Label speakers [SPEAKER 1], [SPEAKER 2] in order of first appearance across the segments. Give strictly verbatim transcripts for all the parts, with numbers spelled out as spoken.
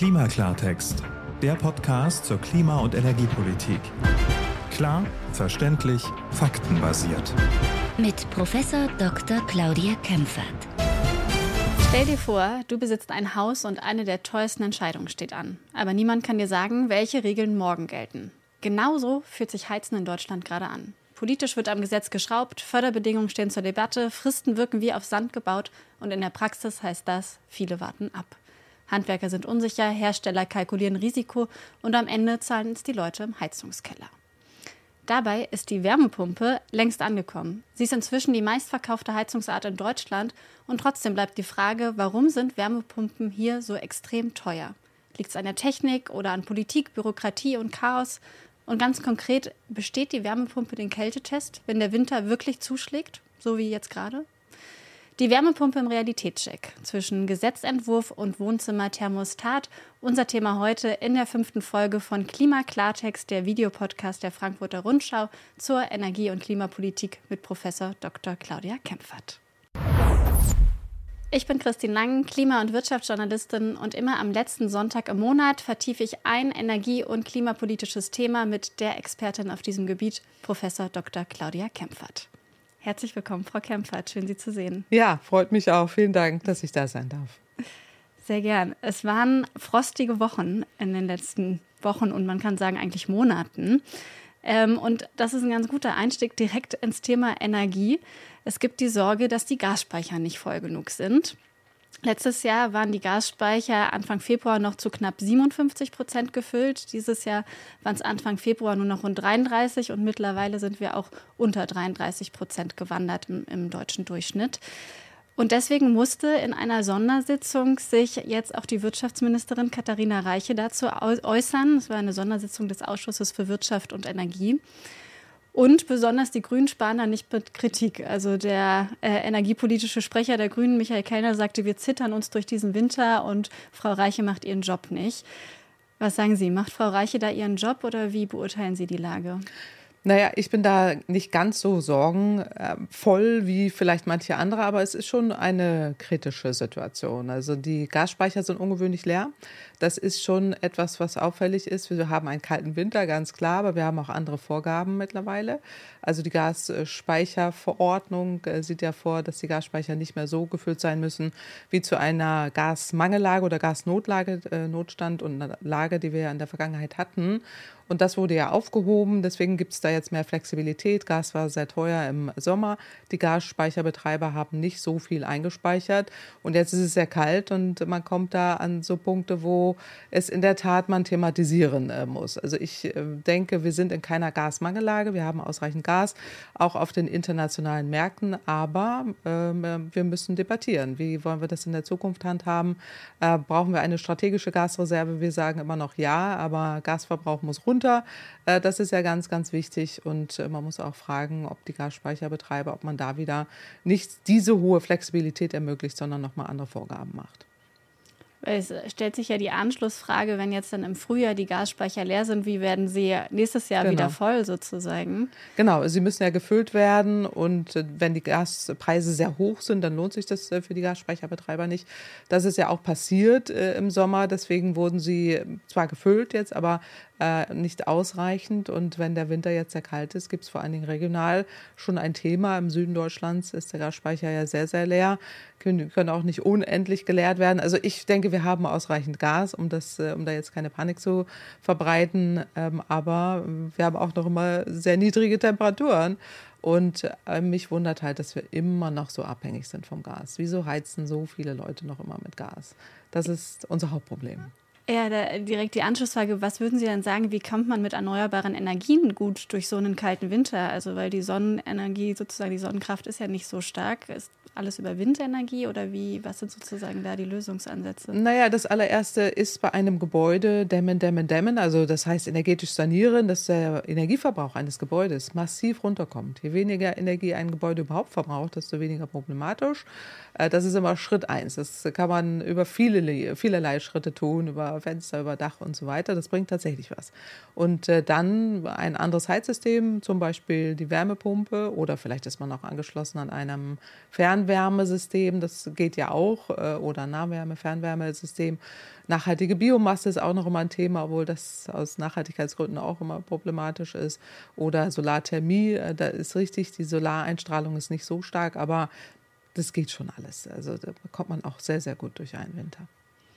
[SPEAKER 1] Klimaklartext, der Podcast zur Klima- und Energiepolitik. Klar, verständlich, faktenbasiert.
[SPEAKER 2] Mit Professor Doktor Claudia Kempfert.
[SPEAKER 3] Stell dir vor, du besitzt ein Haus und eine der teuersten Entscheidungen steht an. Aber niemand kann dir sagen, welche Regeln morgen gelten. Genauso fühlt sich Heizen in Deutschland gerade an. Politisch wird am Gesetz geschraubt, Förderbedingungen stehen zur Debatte, Fristen wirken wie auf Sand gebaut und in der Praxis heißt das, viele warten ab. Handwerker sind unsicher, Hersteller kalkulieren Risiko und am Ende zahlen es die Leute im Heizungskeller. Dabei ist die Wärmepumpe längst angekommen. Sie ist inzwischen die meistverkaufte Heizungsart in Deutschland und trotzdem bleibt die Frage, warum sind Wärmepumpen hier so extrem teuer? Liegt es an der Technik oder an Politik, Bürokratie und Chaos? Und ganz konkret, besteht die Wärmepumpe den Kältetest, wenn der Winter wirklich zuschlägt, so wie jetzt gerade? Die Wärmepumpe im Realitätscheck zwischen Gesetzentwurf und Wohnzimmer-Thermostat. Unser Thema heute in der fünften Folge von Klimaklartext, der Videopodcast der Frankfurter Rundschau zur Energie- und Klimapolitik mit Professor Doktor Claudia Kempfert. Ich bin Christine Lang, Klima- und Wirtschaftsjournalistin und immer am letzten Sonntag im Monat vertiefe ich ein energie- und klimapolitisches Thema mit der Expertin auf diesem Gebiet, Professor Doktor Claudia Kempfert. Herzlich willkommen, Frau Kempfert. Schön, Sie zu sehen.
[SPEAKER 4] Ja, freut mich auch. Vielen Dank, dass ich da sein darf.
[SPEAKER 3] Sehr gern. Es waren frostige Wochen in den letzten Wochen und man kann sagen eigentlich Monaten. Ähm, und das ist ein ganz guter Einstieg direkt ins Thema Energie. Es gibt die Sorge, dass die Gasspeicher nicht voll genug sind. Letztes Jahr waren die Gasspeicher Anfang Februar noch zu knapp siebenundfünfzig Prozent gefüllt. Dieses Jahr waren es Anfang Februar nur noch rund dreiunddreißig und mittlerweile sind wir auch unter dreiunddreißig Prozent gewandert im, im deutschen Durchschnitt. Und deswegen musste in einer Sondersitzung sich jetzt auch die Wirtschaftsministerin Katharina Reiche dazu äußern. Es war eine Sondersitzung des Ausschusses für Wirtschaft und Energie. Und besonders die Grünen sparen da nicht mit Kritik. Also der äh, energiepolitische Sprecher der Grünen, Michael Kellner, sagte, wir zittern uns durch diesen Winter und Frau Reiche macht ihren Job nicht. Was sagen Sie, macht Frau Reiche da ihren Job oder wie beurteilen Sie die Lage?
[SPEAKER 4] Naja, ich bin da nicht ganz so sorgenvoll wie vielleicht manche andere, aber es ist schon eine kritische Situation. Also die Gasspeicher sind ungewöhnlich leer. Das ist schon etwas, was auffällig ist. Wir haben einen kalten Winter, ganz klar, aber wir haben auch andere Vorgaben mittlerweile. Also die Gasspeicherverordnung sieht ja vor, dass die Gasspeicher nicht mehr so gefüllt sein müssen wie zu einer Gasmangellage oder Gasnotlage, Notstand und Lage, die wir ja in der Vergangenheit hatten. Und das wurde ja aufgehoben, deswegen gibt es da jetzt mehr Flexibilität. Gas war sehr teuer im Sommer. Die Gasspeicherbetreiber haben nicht so viel eingespeichert. Und jetzt ist es sehr kalt und man kommt da an so Punkte, wo es in der Tat man thematisieren äh, muss. Also ich äh, denke, wir sind in keiner Gasmangellage. Wir haben ausreichend Gas, auch auf den internationalen Märkten. Aber äh, wir müssen debattieren. Wie wollen wir das in der Zukunft handhaben? Äh, brauchen wir eine strategische Gasreserve? Wir sagen immer noch ja, aber Gasverbrauch muss runter. Das ist ja ganz, ganz wichtig und man muss auch fragen, ob die Gasspeicherbetreiber, ob man da wieder nicht diese hohe Flexibilität ermöglicht, sondern nochmal andere Vorgaben macht.
[SPEAKER 3] Es stellt sich ja die Anschlussfrage, wenn jetzt dann im Frühjahr die Gasspeicher leer sind, wie werden sie nächstes Jahr genau. wieder voll sozusagen?
[SPEAKER 4] Genau, sie müssen ja gefüllt werden und wenn die Gaspreise sehr hoch sind, dann lohnt sich das für die Gasspeicherbetreiber nicht. Das ist ja auch passiert äh, im Sommer, deswegen wurden sie zwar gefüllt jetzt, aber äh, nicht ausreichend und wenn der Winter jetzt sehr kalt ist, gibt es vor allen Dingen regional schon ein Thema. Im Süden Deutschlands ist der Gasspeicher ja sehr, sehr leer, können, können auch nicht unendlich geleert werden. Also ich denke, wir haben ausreichend Gas, um, das, um da jetzt keine Panik zu verbreiten. Ähm, aber wir haben auch noch immer sehr niedrige Temperaturen. Und äh, mich wundert halt, dass wir immer noch so abhängig sind vom Gas. Wieso heizen so viele Leute noch immer mit Gas? Das ist unser Hauptproblem.
[SPEAKER 3] Ja, da direkt die Anschlussfrage, was würden Sie denn sagen, wie kommt man mit erneuerbaren Energien gut durch so einen kalten Winter? Also weil die Sonnenenergie, sozusagen die Sonnenkraft ist ja nicht so stark. Ist alles über Windenergie oder wie? Was sind sozusagen da die Lösungsansätze?
[SPEAKER 4] Naja, das allererste ist bei einem Gebäude dämmen, dämmen, dämmen. Also das heißt energetisch sanieren, dass der Energieverbrauch eines Gebäudes massiv runterkommt. Je weniger Energie ein Gebäude überhaupt verbraucht, desto weniger problematisch. Das ist immer Schritt eins. Das kann man über viele, vielerlei Schritte tun, über über Fenster, über Dach und so weiter. Das bringt tatsächlich was. Und äh, dann ein anderes Heizsystem, zum Beispiel die Wärmepumpe oder vielleicht ist man auch angeschlossen an einem Fernwärmesystem, das geht ja auch, äh, oder Nahwärme, Fernwärmesystem. Nachhaltige Biomasse ist auch noch immer ein Thema, obwohl das aus Nachhaltigkeitsgründen auch immer problematisch ist. Oder Solarthermie, äh, da ist richtig, die Solareinstrahlung ist nicht so stark, aber das geht schon alles. Also da kommt man auch sehr, sehr gut durch einen Winter.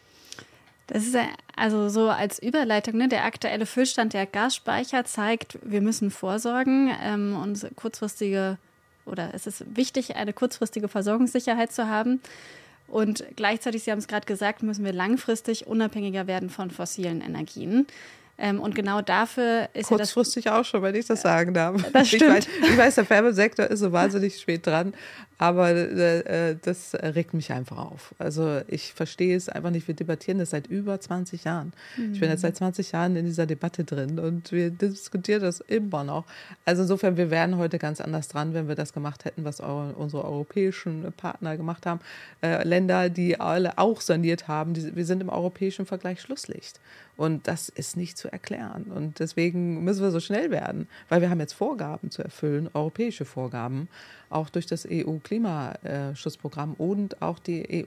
[SPEAKER 3] Das ist also so als Überleitung, ne? Der aktuelle Füllstand der Gasspeicher zeigt, wir müssen vorsorgen ähm, und kurzfristige, oder es ist wichtig, eine kurzfristige Versorgungssicherheit zu haben. Und gleichzeitig, Sie haben es gerade gesagt, müssen wir langfristig unabhängiger werden von fossilen Energien. Ähm, und genau dafür ist
[SPEAKER 4] kurzfristig
[SPEAKER 3] ja das,
[SPEAKER 4] auch schon, wenn ich das sagen darf.
[SPEAKER 3] Das stimmt.
[SPEAKER 4] Ich weiß, ich weiß, der Wärmesektor ist so wahnsinnig spät dran, aber äh, das regt mich einfach auf. Also ich verstehe es einfach nicht. Wir debattieren das seit über zwanzig Jahren. Mhm. Ich bin jetzt seit zwanzig Jahren in dieser Debatte drin und wir diskutieren das immer noch. Also insofern, wir wären heute ganz anders dran, wenn wir das gemacht hätten, was unsere europäischen Partner gemacht haben. Äh, Länder, die alle auch saniert haben, die, wir sind im europäischen Vergleich Schlusslicht. Und das ist nicht zu erklären. Und deswegen müssen wir so schnell werden, weil wir haben jetzt Vorgaben zu erfüllen, europäische Vorgaben, auch durch das E U-Klimaschutzprogramm und auch die E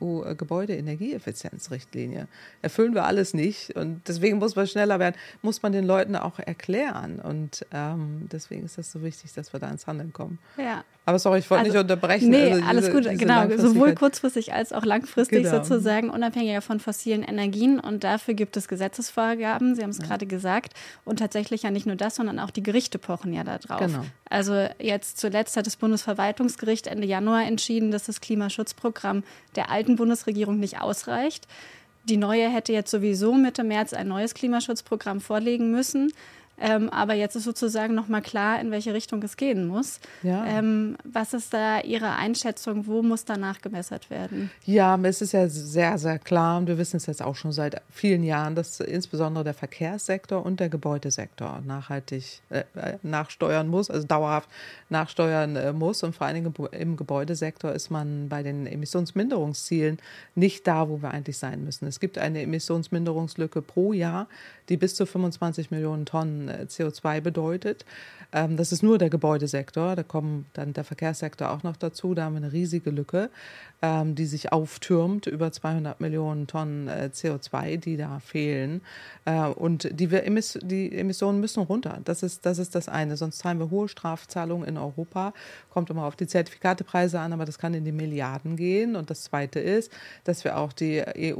[SPEAKER 4] U-Gebäudeenergieeffizienzrichtlinie. Erfüllen wir alles nicht. Und deswegen muss man schneller werden, muss man den Leuten auch erklären. Und ähm, deswegen ist das so wichtig, dass wir da ins Handeln kommen.
[SPEAKER 3] Ja.
[SPEAKER 4] Aber sorry, ich wollte also, nicht unterbrechen.
[SPEAKER 3] Nee,
[SPEAKER 4] also diese,
[SPEAKER 3] alles gut, genau. Sowohl kurzfristig als auch langfristig genau. sozusagen, unabhängiger von fossilen Energien. Und dafür gibt es Gesetzesvorgaben, Sie haben es ja. gerade gesagt. Und tatsächlich ja nicht nur das, sondern auch die Gerichte pochen ja da drauf.
[SPEAKER 4] Genau.
[SPEAKER 3] Also jetzt zuletzt hat das Bundesverwaltungsgericht Ende Januar entschieden, dass das Klimaschutzprogramm der alten Bundesregierung nicht ausreicht. Die neue hätte jetzt sowieso Mitte März ein neues Klimaschutzprogramm vorlegen müssen. Ähm, aber jetzt ist sozusagen nochmal klar, in welche Richtung es gehen muss. Ja. Ähm, was ist da Ihre Einschätzung? Wo muss da nachgebessert werden?
[SPEAKER 4] Ja, es ist ja sehr, sehr klar und wir wissen es jetzt auch schon seit vielen Jahren, dass insbesondere der Verkehrssektor und der Gebäudesektor nachhaltig äh, nachsteuern muss, also dauerhaft nachsteuern äh, muss. Und vor allen Dingen im Gebäudesektor ist man bei den Emissionsminderungszielen nicht da, wo wir eigentlich sein müssen. Es gibt eine Emissionsminderungslücke pro Jahr, die bis zu fünfundzwanzig Millionen Tonnen C O zwei bedeutet. Das ist nur der Gebäudesektor, da kommt dann der Verkehrssektor auch noch dazu. Da haben wir eine riesige Lücke, die sich auftürmt, über zweihundert Millionen Tonnen C O zwei, die da fehlen. Und die, wir emiss- die Emissionen müssen runter. Das ist, das ist das eine. Sonst zahlen wir hohe Strafzahlungen in Europa. Kommt immer auf die Zertifikatepreise an, aber das kann in die Milliarden gehen. Und das Zweite ist, dass wir auch die E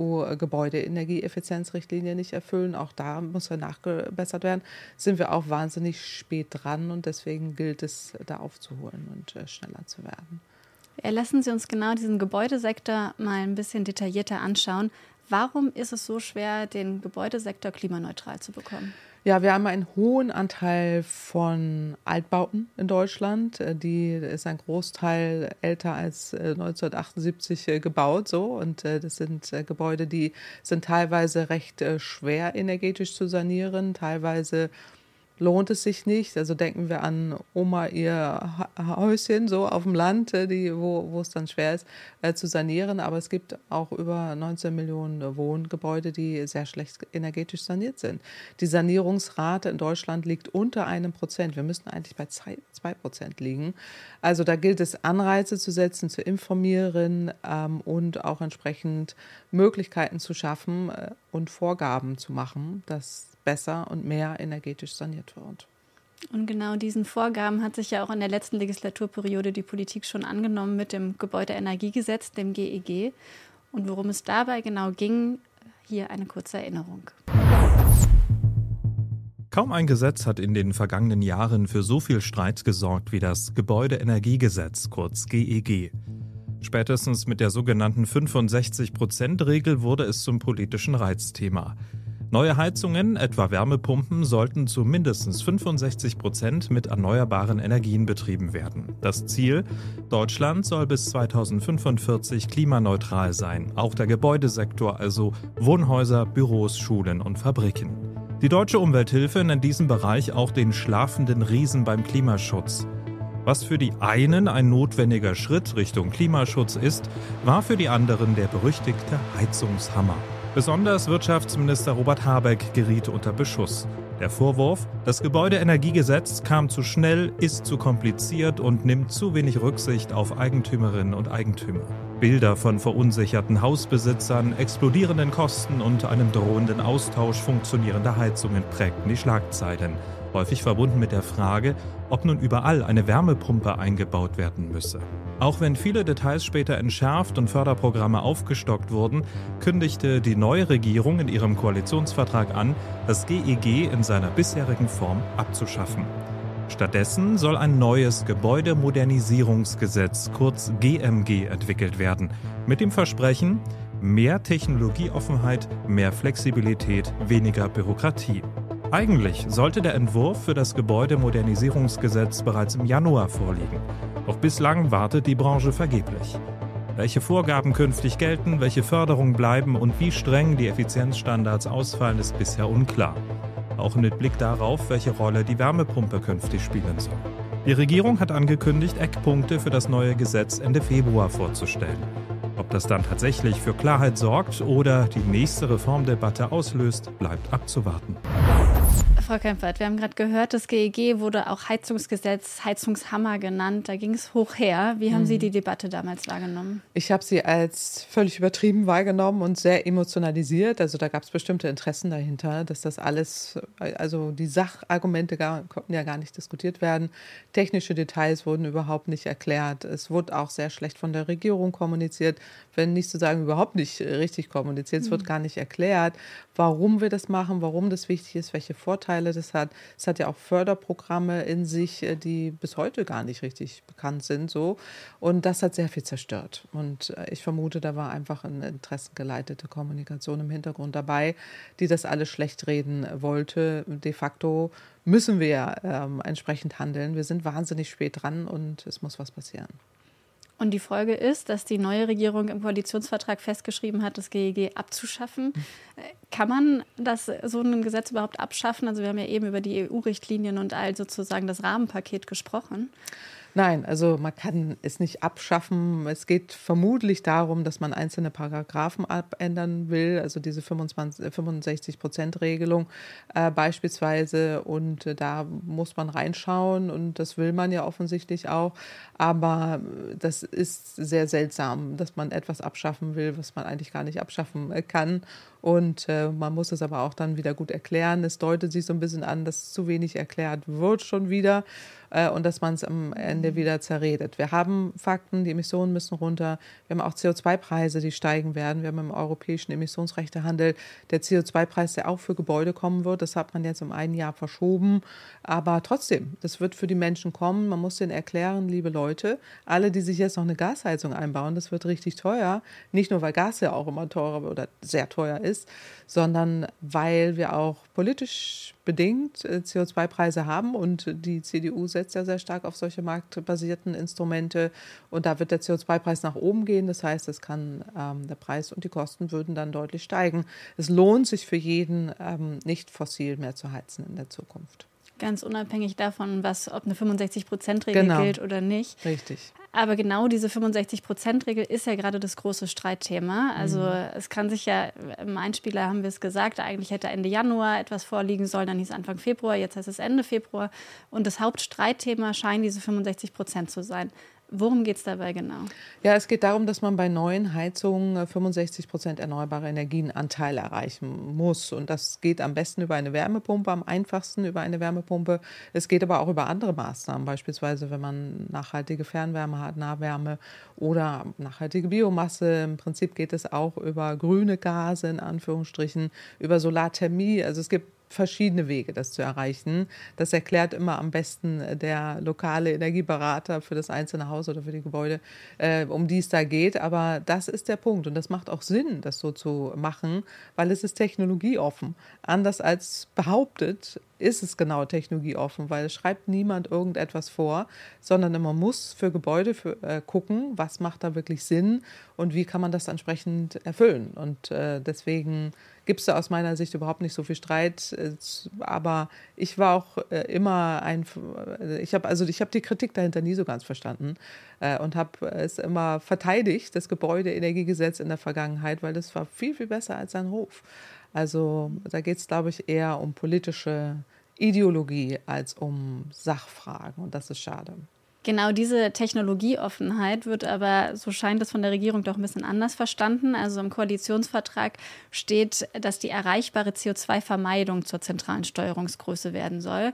[SPEAKER 4] U-Gebäudeenergieeffizienzrichtlinie nicht erfüllen. Auch da muss ja nachgebessert werden. Sind wir auch wahnsinnig spät dran und deswegen gilt es, da aufzuholen und äh, schneller zu werden.
[SPEAKER 3] Lassen Sie uns genau diesen Gebäudesektor mal ein bisschen detaillierter anschauen. Warum ist es so schwer, den Gebäudesektor klimaneutral zu bekommen?
[SPEAKER 4] Ja, wir haben einen hohen Anteil von Altbauten in Deutschland. Die ist ein Großteil älter als neunzehnhundertachtundsiebzig gebaut, so. Und das sind Gebäude, die sind teilweise recht schwer energetisch zu sanieren, teilweise lohnt es sich nicht. Also denken wir an Oma, ihr Häuschen so auf dem Land, die, wo, wo es dann schwer ist äh, zu sanieren. Aber es gibt auch über neunzehn Millionen Wohngebäude, die sehr schlecht energetisch saniert sind. Die Sanierungsrate in Deutschland liegt unter einem Prozent. Wir müssten eigentlich bei zwei Prozent liegen. Also da gilt es, Anreize zu setzen, zu informieren ähm, und auch entsprechend Möglichkeiten zu schaffen äh, und Vorgaben zu machen, dass besser und mehr energetisch saniert wird.
[SPEAKER 3] Und genau diesen Vorgaben hat sich ja auch in der letzten Legislaturperiode die Politik schon angenommen mit dem Gebäudeenergiegesetz, dem G E G. Und worum es dabei genau ging, hier eine kurze Erinnerung.
[SPEAKER 1] Kaum ein Gesetz hat in den vergangenen Jahren für so viel Streit gesorgt wie das Gebäudeenergiegesetz, kurz G E G. Spätestens mit der sogenannten fünfundsechzig Prozent Regel wurde es zum politischen Reizthema. Neue Heizungen, etwa Wärmepumpen, sollten zu mindestens fünfundsechzig Prozent mit erneuerbaren Energien betrieben werden. Das Ziel: Deutschland soll bis zweitausendfünfundvierzig klimaneutral sein. Auch der Gebäudesektor, also Wohnhäuser, Büros, Schulen und Fabriken. Die Deutsche Umwelthilfe nennt diesen Bereich auch den schlafenden Riesen beim Klimaschutz. Was für die einen ein notwendiger Schritt Richtung Klimaschutz ist, war für die anderen der berüchtigte Heizungshammer. Besonders Wirtschaftsminister Robert Habeck geriet unter Beschuss. Der Vorwurf, das Gebäudeenergiegesetz kam zu schnell, ist zu kompliziert und nimmt zu wenig Rücksicht auf Eigentümerinnen und Eigentümer. Bilder von verunsicherten Hausbesitzern, explodierenden Kosten und einem drohenden Austausch funktionierender Heizungen prägten die Schlagzeilen. Häufig verbunden mit der Frage, ob nun überall eine Wärmepumpe eingebaut werden müsse. Auch wenn viele Details später entschärft und Förderprogramme aufgestockt wurden, kündigte die neue Regierung in ihrem Koalitionsvertrag an, das G E G in seiner bisherigen Form abzuschaffen. Stattdessen soll ein neues Gebäudemodernisierungsgesetz, kurz G M G, entwickelt werden, mit dem Versprechen, mehr Technologieoffenheit, mehr Flexibilität, weniger Bürokratie. Eigentlich sollte der Entwurf für das Gebäudemodernisierungsgesetz bereits im Januar vorliegen. Doch bislang wartet die Branche vergeblich. Welche Vorgaben künftig gelten, welche Förderungen bleiben und wie streng die Effizienzstandards ausfallen, ist bisher unklar. Auch mit Blick darauf, welche Rolle die Wärmepumpe künftig spielen soll. Die Regierung hat angekündigt, Eckpunkte für das neue Gesetz Ende Februar vorzustellen. Ob das dann tatsächlich für Klarheit sorgt oder die nächste Reformdebatte auslöst, bleibt abzuwarten.
[SPEAKER 3] Frau Kempfert, wir haben gerade gehört, das G E G wurde auch Heizungsgesetz, Heizungshammer genannt. Da ging es hoch her. Wie haben Sie die Debatte damals wahrgenommen?
[SPEAKER 4] Ich habe sie als völlig übertrieben wahrgenommen und sehr emotionalisiert. Also da gab es bestimmte Interessen dahinter, dass das alles, also die Sachargumente gar, konnten ja gar nicht diskutiert werden. Technische Details wurden überhaupt nicht erklärt. Es wurde auch sehr schlecht von der Regierung kommuniziert, wenn nicht zu sagen überhaupt nicht richtig kommuniziert. Es mhm. wird gar nicht erklärt, warum wir das machen, warum das wichtig ist, welche Vorteile das hat. Es hat ja auch Förderprogramme in sich, die bis heute gar nicht richtig bekannt sind. So. Und das hat sehr viel zerstört. Und ich vermute, da war einfach eine interessengeleitete Kommunikation im Hintergrund dabei, die das alles schlecht reden wollte. De facto müssen wir ja ähm, entsprechend handeln. Wir sind wahnsinnig spät dran und es muss was passieren.
[SPEAKER 3] Und die Folge ist, dass die neue Regierung im Koalitionsvertrag festgeschrieben hat, das G E G abzuschaffen. Kann man das, so ein Gesetz überhaupt abschaffen? Also wir haben ja eben über die E U-Richtlinien und all sozusagen das Rahmenpaket gesprochen.
[SPEAKER 4] Nein, also man kann es nicht abschaffen. Es geht vermutlich darum, dass man einzelne Paragraphen abändern will, also diese fünfundsechzig-Prozent-Regelung äh, beispielsweise. Und äh, da muss man reinschauen und das will man ja offensichtlich auch. Aber das ist sehr seltsam, dass man etwas abschaffen will, was man eigentlich gar nicht abschaffen kann. Und äh, man muss es aber auch dann wieder gut erklären. Es deutet sich so ein bisschen an, dass zu wenig erklärt wird schon wieder äh, und dass man es am Ende wieder zerredet. Wir haben Fakten, die Emissionen müssen runter. Wir haben auch C O zwei Preise, die steigen werden. Wir haben im europäischen Emissionsrechtehandel der C O zwei Preis, der auch für Gebäude kommen wird. Das hat man jetzt um ein Jahr verschoben. Aber trotzdem, das wird für die Menschen kommen. Man muss denen erklären, liebe Leute, alle, die sich jetzt noch eine Gasheizung einbauen, das wird richtig teuer. Nicht nur, weil Gas ja auch immer teurer oder sehr teuer ist, ist, sondern weil wir auch politisch bedingt C O zwei Preise haben und die C D U setzt ja sehr stark auf solche marktbasierten Instrumente und da wird der C O zwei Preis nach oben gehen. Das heißt, es kann ähm, der Preis und die Kosten würden dann deutlich steigen. Es lohnt sich für jeden, ähm, nicht fossil mehr zu heizen in der Zukunft.
[SPEAKER 3] Ganz unabhängig davon, was, ob eine fünfundsechzig-Prozent-Regel
[SPEAKER 4] genau.
[SPEAKER 3] gilt oder nicht.
[SPEAKER 4] Richtig.
[SPEAKER 3] Aber genau diese fünfundsechzig-Prozent-Regel ist ja gerade das große Streitthema. Also mhm. es kann sich ja, im Einspieler haben wir es gesagt, eigentlich hätte Ende Januar etwas vorliegen sollen, dann hieß es Anfang Februar, jetzt heißt es Ende Februar. Und das Hauptstreitthema scheinen diese fünfundsechzig Prozent zu sein. Worum geht es dabei genau?
[SPEAKER 4] Ja, es geht darum, dass man bei neuen Heizungen fünfundsechzig Prozent erneuerbare Energienanteil erreichen muss. Und das geht am besten über eine Wärmepumpe, am einfachsten über eine Wärmepumpe. Es geht aber auch über andere Maßnahmen, beispielsweise wenn man nachhaltige Fernwärme hat, Nahwärme oder nachhaltige Biomasse. Im Prinzip geht es auch über grüne Gase, in Anführungsstrichen, über Solarthermie. Also es gibt verschiedene Wege, das zu erreichen. Das erklärt immer am besten der lokale Energieberater für das einzelne Haus oder für die Gebäude, äh, um die es da geht. Aber das ist der Punkt und das macht auch Sinn, das so zu machen, weil es ist technologieoffen. Anders als behauptet, ist es genau technologieoffen, weil es schreibt niemand irgendetwas vor, sondern man muss für Gebäude für, äh, gucken, was macht da wirklich Sinn und wie kann man das entsprechend erfüllen. Und äh, deswegen gibt es da aus meiner Sicht überhaupt nicht so viel Streit. Äh, aber ich war auch äh, immer ein, ich habe also ich habe die Kritik dahinter nie so ganz verstanden äh, und habe es immer verteidigt, das Gebäudeenergiegesetz in der Vergangenheit, weil das war viel, viel besser als ein Hof. Also da geht es, glaube ich, eher um politische Ideologie als um Sachfragen und das ist schade.
[SPEAKER 3] Genau diese Technologieoffenheit wird aber, so scheint es von der Regierung, doch ein bisschen anders verstanden. Also im Koalitionsvertrag steht, dass die erreichbare C O zwei Vermeidung zur zentralen Steuerungsgröße werden soll.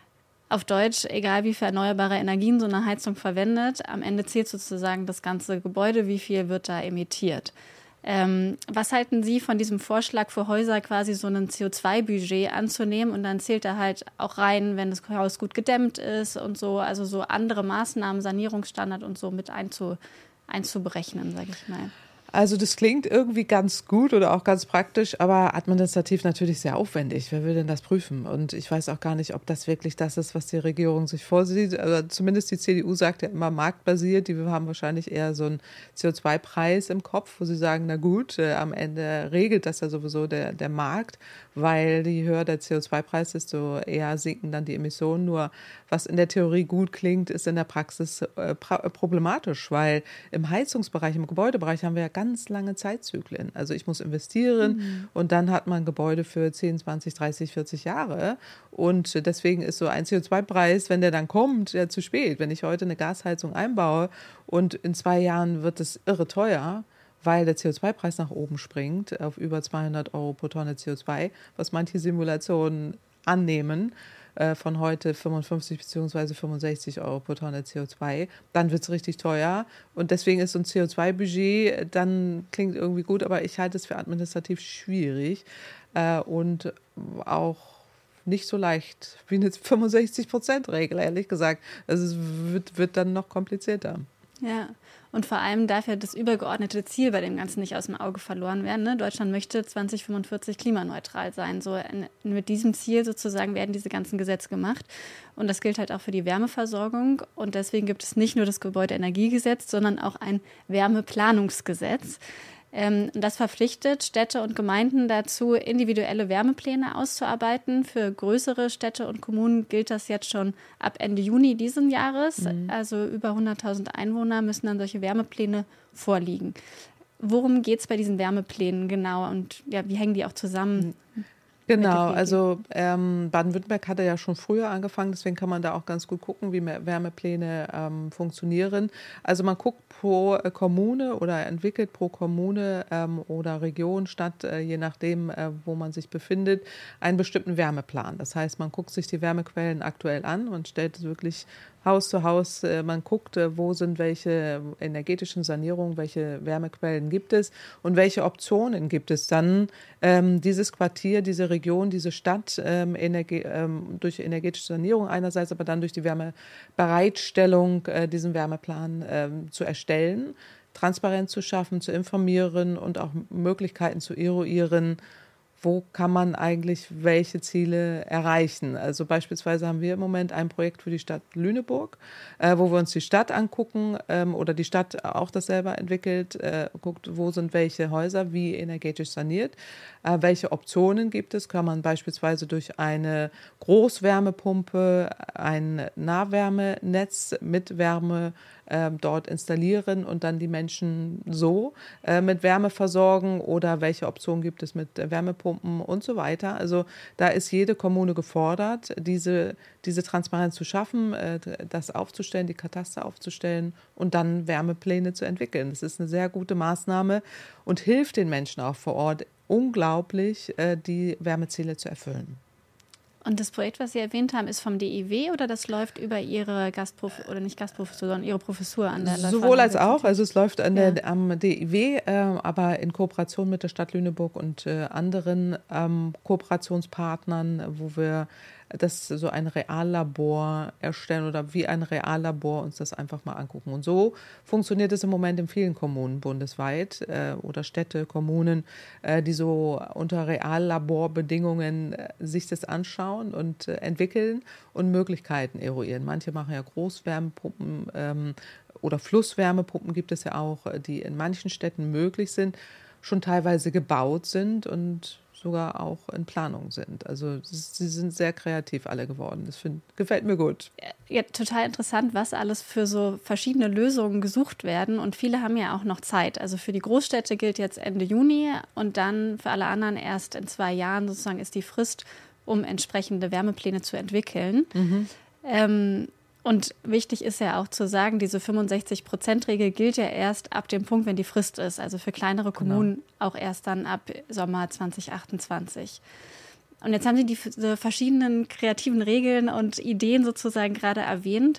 [SPEAKER 3] Auf Deutsch, egal wie viel erneuerbare Energien so eine Heizung verwendet, am Ende zählt sozusagen das ganze Gebäude, wie viel wird da emittiert. Ähm, was halten Sie von diesem Vorschlag für Häuser, quasi so ein C O zwei Budget anzunehmen und dann zählt da halt auch rein, wenn das Haus gut gedämmt ist und so, also so andere Maßnahmen, Sanierungsstandard und so mit einzu, einzuberechnen, sage ich mal.
[SPEAKER 4] Also das klingt irgendwie ganz gut oder auch ganz praktisch, aber administrativ natürlich sehr aufwendig. Wer will denn das prüfen? Und ich weiß auch gar nicht, ob das wirklich das ist, was die Regierung sich vorsieht. Also zumindest die C D U sagt ja immer marktbasiert. Die haben wahrscheinlich eher so einen C O zwei Preis im Kopf, wo sie sagen, na gut, äh, am Ende regelt das ja sowieso der, der Markt, weil je höher der C O zwei Preis ist, desto eher sinken dann die Emissionen. Nur was in der Theorie gut klingt, ist in der Praxis äh, pra- problematisch, weil im Heizungsbereich, im Gebäudebereich haben wir ja ganz ganz lange Zeitzyklen. Also ich muss investieren mhm. und dann hat man Gebäude für zehn, zwanzig, dreißig, vierzig Jahre und deswegen ist so ein C O zwei Preis, wenn der dann kommt, ja zu spät. Wenn ich heute eine Gasheizung einbaue und in zwei Jahren wird es irre teuer, weil der C O zwei Preis nach oben springt auf über zweihundert Euro pro Tonne C O zwei, was manche Simulationen annehmen, von heute fünfundfünfzig bzw. fünfundsechzig Euro pro Tonne C O zwei, dann wird es richtig teuer. Und deswegen ist so ein C O zwei Budget, dann klingt irgendwie gut, aber ich halte es für administrativ schwierig äh, und auch nicht so leicht wie eine fünfundsechzig Prozent Regel, ehrlich gesagt. Also es wird, wird dann noch komplizierter.
[SPEAKER 3] Ja, und vor allem darf ja das übergeordnete Ziel bei dem Ganzen nicht aus dem Auge verloren werden. Ne? Deutschland möchte zwanzig fünfundvierzig klimaneutral sein. So in, mit diesem Ziel sozusagen werden diese ganzen Gesetze gemacht. Und das gilt halt auch für die Wärmeversorgung. Und deswegen gibt es nicht nur das Gebäudeenergiegesetz, sondern auch ein Wärmeplanungsgesetz. Ähm, das verpflichtet Städte und Gemeinden dazu, individuelle Wärmepläne auszuarbeiten. Für größere Städte und Kommunen gilt das jetzt schon ab Ende Juni diesen Jahres. Mhm. Also über hunderttausend Einwohner müssen dann solche Wärmepläne vorliegen. Worum geht es bei diesen Wärmeplänen genau und ja, wie hängen die auch zusammen? Mhm.
[SPEAKER 4] Genau, also ähm, Baden-Württemberg hatte ja schon früher angefangen, deswegen kann man da auch ganz gut gucken, wie Wärmepläne ähm, funktionieren. Also man guckt pro äh, Kommune oder entwickelt pro Kommune ähm, oder Region, Stadt, äh, je nachdem, äh, wo man sich befindet, einen bestimmten Wärmeplan. Das heißt, man guckt sich die Wärmequellen aktuell an und stellt wirklich Haus zu Haus, man guckt, wo sind welche energetischen Sanierungen, welche Wärmequellen gibt es und welche Optionen gibt es dann, ähm, dieses Quartier, diese Region, diese Stadt ähm, energe- ähm, durch energetische Sanierung einerseits, aber dann durch die Wärmebereitstellung äh, diesen Wärmeplan ähm, zu erstellen, Transparenz zu schaffen, zu informieren und auch Möglichkeiten zu eruieren, wo kann man eigentlich welche Ziele erreichen. Also beispielsweise haben wir im Moment ein Projekt für die Stadt Lüneburg, äh, wo wir uns die Stadt angucken ähm, oder die Stadt auch das selber entwickelt, äh, guckt, wo sind welche Häuser, wie energetisch saniert, äh, welche Optionen gibt es, kann man beispielsweise durch eine Großwärmepumpe, ein Nahwärmenetz mit Wärme äh, dort installieren und dann die Menschen so äh, mit Wärme versorgen oder welche Optionen gibt es mit Wärmepumpen und so weiter. Also da ist jede Kommune gefordert, diese, diese Transparenz zu schaffen, äh, das aufzustellen, die Kataster aufzustellen und dann Wärmepläne zu entwickeln. Das ist eine sehr gute Maßnahme und hilft den Menschen auch vor Ort unglaublich, äh, die Wärmeziele zu erfüllen.
[SPEAKER 3] Und das Projekt, was Sie erwähnt haben, ist vom D I W oder das läuft über Ihre Gastprofessur, oder nicht Gastprofessur, sondern Ihre Professur an der Leuphana
[SPEAKER 4] Sowohl als auch, also es läuft an
[SPEAKER 3] ja.
[SPEAKER 4] der, am D I W, äh, aber in Kooperation mit der Stadt Lüneburg und äh, anderen ähm, Kooperationspartnern, wo wir das so ein Reallabor erstellen oder wie ein Reallabor uns das einfach mal angucken. Und so funktioniert es im Moment in vielen Kommunen bundesweit äh, oder Städte, Kommunen, äh, die so unter Reallaborbedingungen äh, sich das anschauen und äh, entwickeln und Möglichkeiten eruieren. Manche machen ja Großwärmepumpen ähm, oder Flusswärmepumpen gibt es ja auch, die in manchen Städten möglich sind, schon teilweise gebaut sind und sogar auch in Planung sind. Also sie sind sehr kreativ alle geworden. Das find, gefällt mir gut.
[SPEAKER 3] Ja, total interessant, was alles für so verschiedene Lösungen gesucht werden. Und viele haben ja auch noch Zeit. Also für die Großstädte gilt jetzt Ende Juni und dann für alle anderen erst in zwei Jahren sozusagen ist die Frist, um entsprechende Wärmepläne zu entwickeln. Mhm. Ähm, Und wichtig ist ja auch zu sagen, diese fünfundsechzig-Prozent-Regel gilt ja erst ab dem Punkt, wenn die Frist ist. Also für kleinere Kommunen genau. auch erst dann ab Sommer zwanzig achtundzwanzig. Und jetzt haben Sie die, die verschiedenen kreativen Regeln und Ideen sozusagen gerade erwähnt.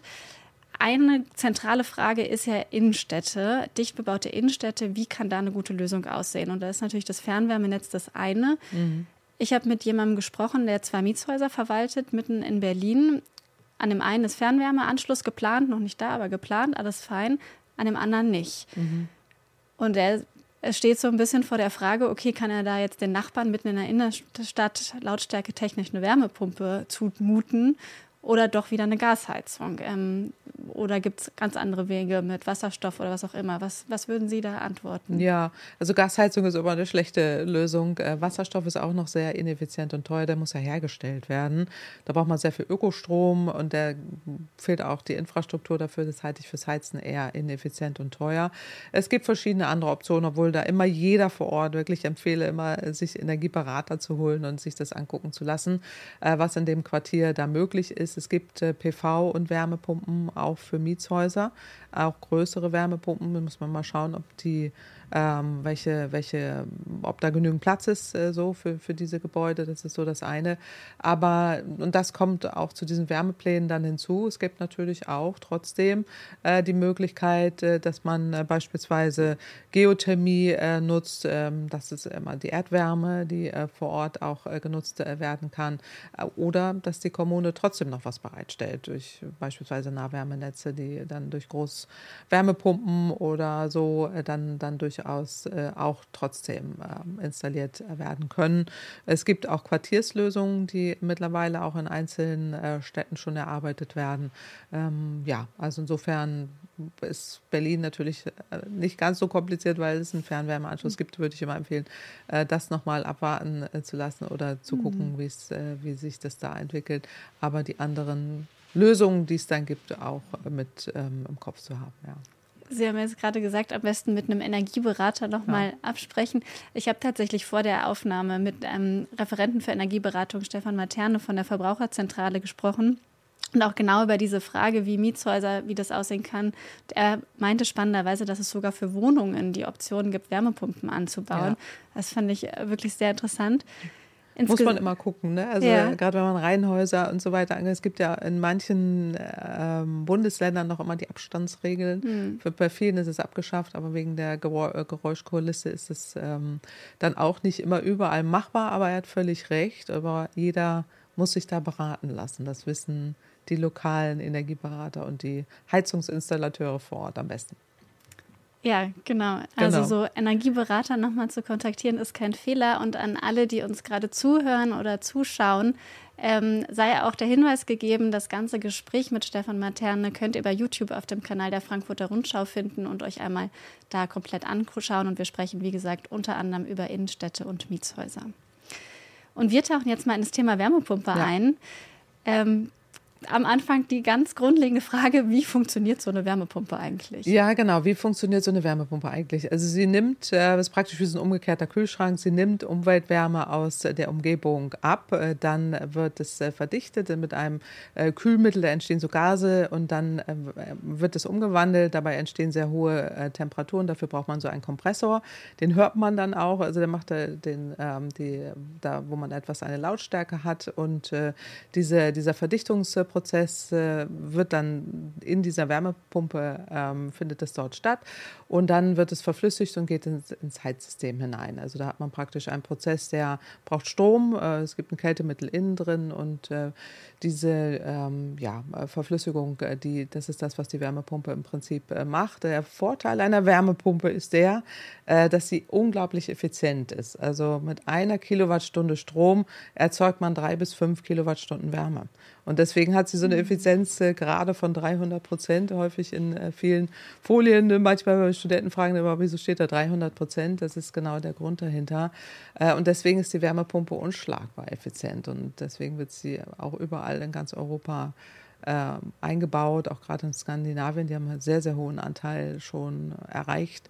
[SPEAKER 3] Eine zentrale Frage ist ja Innenstädte, dicht bebaute Innenstädte. Wie kann da eine gute Lösung aussehen? Und da ist natürlich das Fernwärmenetz das eine. Mhm. Ich habe mit jemandem gesprochen, der zwei Mietshäuser verwaltet, mitten in Berlin. An dem einen ist Fernwärmeanschluss geplant, noch nicht da, aber geplant, alles fein. An dem anderen nicht. Mhm. Und er, er steht so ein bisschen vor der Frage, okay, kann er da jetzt den Nachbarn mitten in der Innenstadt lautstärke technisch eine Wärmepumpe zumuten oder doch wieder eine Gasheizung? Ähm, oder gibt es ganz andere Wege mit Wasserstoff oder was auch immer? Was, was würden Sie da antworten?
[SPEAKER 4] Ja, also Gasheizung ist immer eine schlechte Lösung. Äh, Wasserstoff ist auch noch sehr ineffizient und teuer. Der muss ja hergestellt werden. Da braucht man sehr viel Ökostrom und da fehlt auch die Infrastruktur dafür. Das halte ich fürs Heizen eher ineffizient und teuer. Es gibt verschiedene andere Optionen, obwohl da immer jeder vor Ort wirklich empfehle, immer sich Energieberater zu holen und sich das angucken zu lassen, äh, was in dem Quartier da möglich ist. Es gibt äh, P V- und Wärmepumpen auch für Mietshäuser, auch größere Wärmepumpen. Da muss man mal schauen, ob die ähm, welche, welche, ob da genügend Platz ist äh, so für, für diese Gebäude. Das ist so das eine. Aber, und das kommt auch zu diesen Wärmeplänen dann hinzu. Es gibt natürlich auch trotzdem äh, die Möglichkeit, äh, dass man äh, beispielsweise Geothermie äh, nutzt. Ähm, das ist immer die Erdwärme, die äh, vor Ort auch äh, genutzt äh, werden kann. Äh, oder dass die Kommune trotzdem noch was bereitstellt durch beispielsweise Nahwärmenetze, die dann durch Großwärmepumpen oder so äh, dann, dann durchaus äh, auch trotzdem äh, installiert werden können. Es gibt auch Quartierslösungen, die mittlerweile auch in einzelnen äh, Städten schon erarbeitet werden. Ähm, ja, also insofern ist Berlin natürlich äh, nicht ganz so kompliziert, weil es einen Fernwärmeanschluss gibt, würde ich immer empfehlen, äh, das nochmal abwarten äh, zu lassen oder zu gucken, wie es, äh, wie sich das da entwickelt. Aber die anderen Lösungen, die es dann gibt, auch mit ähm, im Kopf zu haben, ja.
[SPEAKER 3] Sie haben jetzt gerade gesagt, am besten mit einem Energieberater nochmal ja. absprechen. Ich habe tatsächlich vor der Aufnahme mit einem Referenten für Energieberatung, Stefan Materne von der Verbraucherzentrale, gesprochen. Und auch genau über diese Frage, wie Mietshäuser, wie das aussehen kann. Er meinte spannenderweise, dass es sogar für Wohnungen die Option gibt, Wärmepumpen anzubauen. Ja. Das fand ich wirklich sehr interessant.
[SPEAKER 4] Insges- Muss man immer gucken, ne? Also ja. gerade wenn man Reihenhäuser und so weiter angeht, es gibt ja in manchen ähm, Bundesländern noch immer die Abstandsregeln. Mhm. Für, bei vielen ist es abgeschafft, aber wegen der Geräuschkulisse ist es ähm, dann auch nicht immer überall machbar. Aber er hat völlig recht, aber jeder muss sich da beraten lassen. Das wissen die lokalen Energieberater und die Heizungsinstallateure vor Ort am besten.
[SPEAKER 3] Ja, genau. Also
[SPEAKER 4] genau.
[SPEAKER 3] so Energieberater nochmal zu kontaktieren ist kein Fehler. Und an alle, die uns gerade zuhören oder zuschauen, ähm, sei auch der Hinweis gegeben, das ganze Gespräch mit Stefan Materne könnt ihr bei YouTube auf dem Kanal der Frankfurter Rundschau finden und euch einmal da komplett anschauen. Und wir sprechen, wie gesagt, unter anderem über Innenstädte und Mietshäuser. Und wir tauchen jetzt mal in das Thema Wärmepumpe ja. ein. Ähm, am Anfang die ganz grundlegende Frage, wie funktioniert so eine Wärmepumpe eigentlich?
[SPEAKER 4] Ja, genau. Wie funktioniert so eine Wärmepumpe eigentlich? Also sie nimmt, das ist praktisch wie so ein umgekehrter Kühlschrank, sie nimmt Umweltwärme aus der Umgebung ab, dann wird es verdichtet mit einem Kühlmittel, da entstehen so Gase und dann wird es umgewandelt, dabei entstehen sehr hohe Temperaturen, dafür braucht man so einen Kompressor, den hört man dann auch, also der macht den, die, da wo man etwas eine Lautstärke hat und diese, dieser Verdichtungsprozess Prozess äh, wird dann in dieser Wärmepumpe, ähm, findet es dort statt und dann wird es verflüssigt und geht ins, ins Heizsystem hinein. Also da hat man praktisch einen Prozess, der braucht Strom, äh, es gibt ein Kältemittel innen drin und äh, diese ähm, ja, Verflüssigung, äh, die, das ist das, was die Wärmepumpe im Prinzip äh, macht. Der Vorteil einer Wärmepumpe ist der, äh, dass sie unglaublich effizient ist. Also mit einer Kilowattstunde Strom erzeugt man drei bis fünf Kilowattstunden Wärme. Und deswegen hat sie so eine Effizienz äh, gerade von dreihundert Prozent, häufig in äh, vielen Folien. Manchmal Studenten fragen immer, wieso steht da dreihundert Prozent? Das ist genau der Grund dahinter. Äh, und deswegen ist die Wärmepumpe unschlagbar effizient. Und deswegen wird sie auch überall in ganz Europa äh, eingebaut, auch gerade in Skandinavien. Die haben einen sehr, sehr hohen Anteil schon erreicht.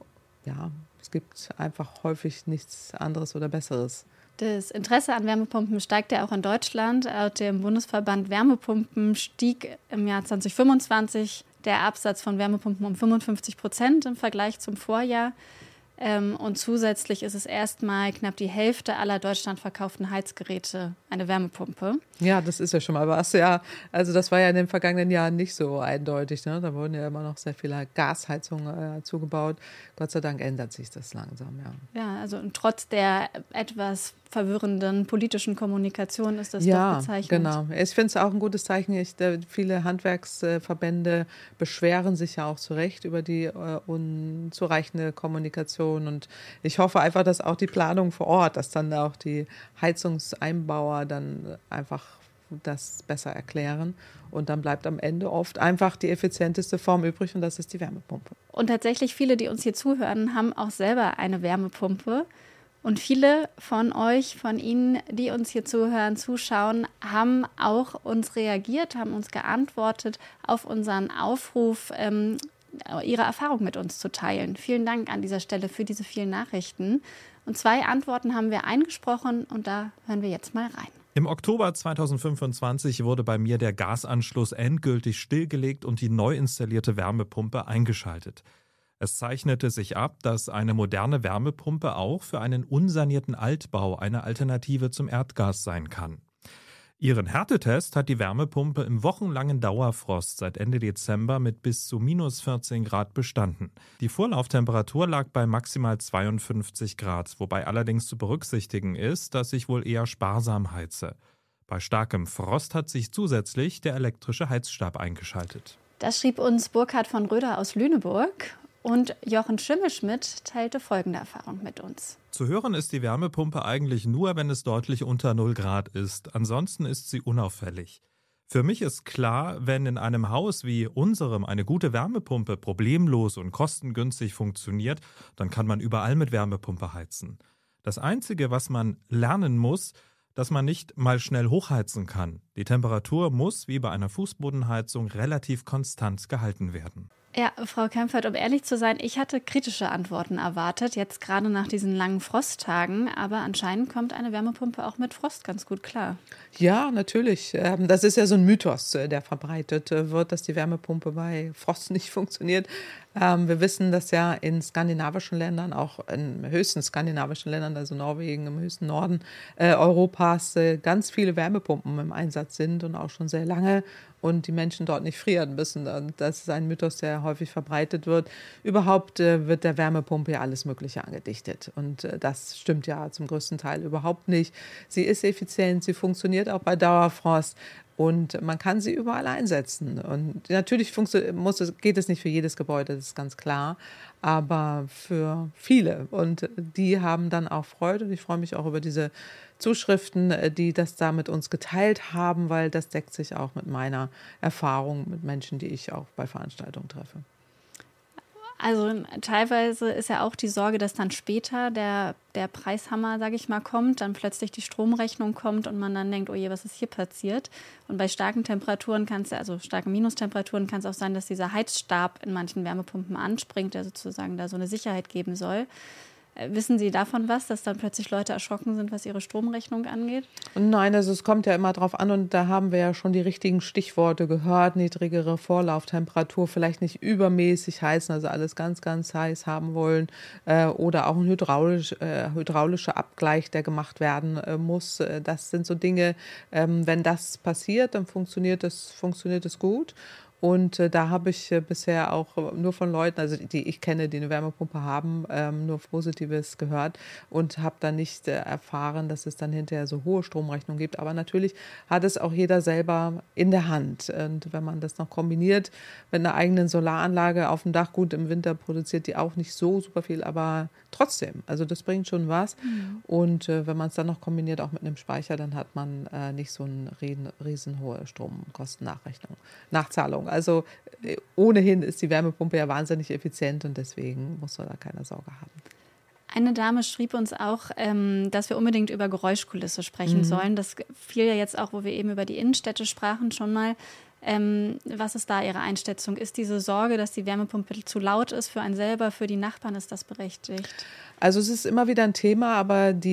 [SPEAKER 4] Ja, es gibt einfach häufig nichts anderes oder Besseres.
[SPEAKER 3] Das Interesse an Wärmepumpen steigt ja auch in Deutschland. Laut dem Bundesverband Wärmepumpen stieg im Jahr zwanzig fünfundzwanzig der Absatz von Wärmepumpen um fünfundfünfzig Prozent im Vergleich zum Vorjahr. Und zusätzlich ist es erstmal knapp die Hälfte aller Deutschland verkauften Heizgeräte eine Wärmepumpe.
[SPEAKER 4] Ja, das ist ja schon mal was. Ja, also das war ja in den vergangenen Jahren nicht so eindeutig. Ne? Da wurden ja immer noch sehr viele Gasheizungen äh, zugebaut. Gott sei Dank ändert sich das langsam, ja.
[SPEAKER 3] Ja, also trotz der etwas verwirrenden politischen Kommunikation ist das
[SPEAKER 4] ja,
[SPEAKER 3] doch bezeichnend.
[SPEAKER 4] Ja, genau. Ich finde es auch ein gutes Zeichen. Ich, äh, viele Handwerksverbände beschweren sich ja auch zu Recht über die äh, unzureichende Kommunikation. Und ich hoffe einfach, dass auch die Planung vor Ort, dass dann auch die Heizungseinbauer dann einfach das besser erklären. Und dann bleibt am Ende oft einfach die effizienteste Form übrig und das ist die Wärmepumpe.
[SPEAKER 3] Und tatsächlich viele, die uns hier zuhören, haben auch selber eine Wärmepumpe. Und viele von euch, von Ihnen, die uns hier zuhören, zuschauen, haben auch uns reagiert, haben uns geantwortet auf unseren Aufruf, ähm, ihre Erfahrung mit uns zu teilen. Vielen Dank an dieser Stelle für diese vielen Nachrichten. Und zwei Antworten haben wir eingesprochen und da hören wir jetzt mal rein.
[SPEAKER 1] Im Oktober zweitausendfünfundzwanzig wurde bei mir der Gasanschluss endgültig stillgelegt und die neu installierte Wärmepumpe eingeschaltet. Es zeichnete sich ab, dass eine moderne Wärmepumpe auch für einen unsanierten Altbau eine Alternative zum Erdgas sein kann. Ihren Härtetest hat die Wärmepumpe im wochenlangen Dauerfrost seit Ende Dezember mit bis zu minus vierzehn Grad bestanden. Die Vorlauftemperatur lag bei maximal zweiundfünfzig Grad, wobei allerdings zu berücksichtigen ist, dass ich wohl eher sparsam heize. Bei starkem Frost hat sich zusätzlich der elektrische Heizstab eingeschaltet.
[SPEAKER 3] Das schrieb uns Burkhard von Röder aus Lüneburg. Und Jochen Schimmelschmidt teilte folgende Erfahrung mit uns.
[SPEAKER 1] Zu hören ist die Wärmepumpe eigentlich nur, wenn es deutlich unter null Grad ist. Ansonsten ist sie unauffällig. Für mich ist klar, wenn in einem Haus wie unserem eine gute Wärmepumpe problemlos und kostengünstig funktioniert, dann kann man überall mit Wärmepumpe heizen. Das Einzige, was man lernen muss, dass man nicht mal schnell hochheizen kann. Die Temperatur muss, wie bei einer Fußbodenheizung, relativ konstant gehalten werden.
[SPEAKER 3] Ja, Frau Kempfert, um ehrlich zu sein, ich hatte kritische Antworten erwartet, jetzt gerade nach diesen langen Frosttagen. Aber anscheinend kommt eine Wärmepumpe auch mit Frost ganz gut klar.
[SPEAKER 4] Ja, natürlich. Das ist ja so ein Mythos, der verbreitet wird, dass die Wärmepumpe bei Frost nicht funktioniert. Wir wissen, dass ja in skandinavischen Ländern, auch in höchsten skandinavischen Ländern, also Norwegen im höchsten Norden Europas, ganz viele Wärmepumpen im Einsatz sind und auch schon sehr lange. Und die Menschen dort nicht frieren müssen. Das ist ein Mythos, der häufig verbreitet wird. Überhaupt äh, wird der Wärmepumpe ja alles Mögliche angedichtet. Und äh, das stimmt ja zum größten Teil überhaupt nicht. Sie ist effizient, sie funktioniert auch bei Dauerfrost. Und man kann sie überall einsetzen. Und natürlich muss es, geht es nicht für jedes Gebäude, das ist ganz klar, aber für viele. Und die haben dann auch Freude. Und ich freue mich auch über diese Zuschriften, die das da mit uns geteilt haben, weil das deckt sich auch mit meiner Erfahrung mit Menschen, die ich auch bei Veranstaltungen treffe.
[SPEAKER 3] Also teilweise ist ja auch die Sorge, dass dann später der, der Preishammer, sage ich mal, kommt, dann plötzlich die Stromrechnung kommt und man dann denkt, oh je, was ist hier passiert? Und bei starken Temperaturen kann es, also starken Minustemperaturen kann es auch sein, dass dieser Heizstab in manchen Wärmepumpen anspringt, der sozusagen da so eine Sicherheit geben soll. Wissen Sie davon was, dass dann plötzlich Leute erschrocken sind, was ihre Stromrechnung angeht?
[SPEAKER 4] Nein, also es kommt ja immer drauf an und da haben wir ja schon die richtigen Stichworte gehört. Niedrigere Vorlauftemperatur, vielleicht nicht übermäßig heißen, also alles ganz, ganz heiß haben wollen äh, oder auch ein hydraulisch, äh, hydraulischer Abgleich, der gemacht werden äh, muss. Das sind so Dinge, ähm, wenn das passiert, dann funktioniert es, funktioniert es gut. Und äh, da habe ich äh, bisher auch nur von Leuten, also die ich kenne, die eine Wärmepumpe haben, ähm, nur Positives gehört und habe dann nicht äh, erfahren, dass es dann hinterher so hohe Stromrechnungen gibt. Aber natürlich hat es auch jeder selber in der Hand. Und wenn man das noch kombiniert mit einer eigenen Solaranlage auf dem Dach, gut, im Winter produziert die auch nicht so super viel, aber trotzdem, also das bringt schon was. Mhm. Und äh, wenn man es dann noch kombiniert, auch mit einem Speicher, dann hat man äh, nicht so eine riesen, riesenhohe Stromkostennachrechnung, Nachzahlung. Also äh, ohnehin ist die Wärmepumpe ja wahnsinnig effizient und deswegen muss man da keine Sorge haben.
[SPEAKER 3] Eine Dame schrieb uns auch, ähm, dass wir unbedingt über Geräuschkulisse sprechen mhm. sollen. Das fiel ja jetzt auch, wo wir eben über die Innenstädte sprachen, schon mal. Ähm, was ist da Ihre Einschätzung? Ist diese Sorge, dass die Wärmepumpe zu laut ist für einen selber, für die Nachbarn, ist das berechtigt?
[SPEAKER 4] Also es ist immer wieder ein Thema, aber die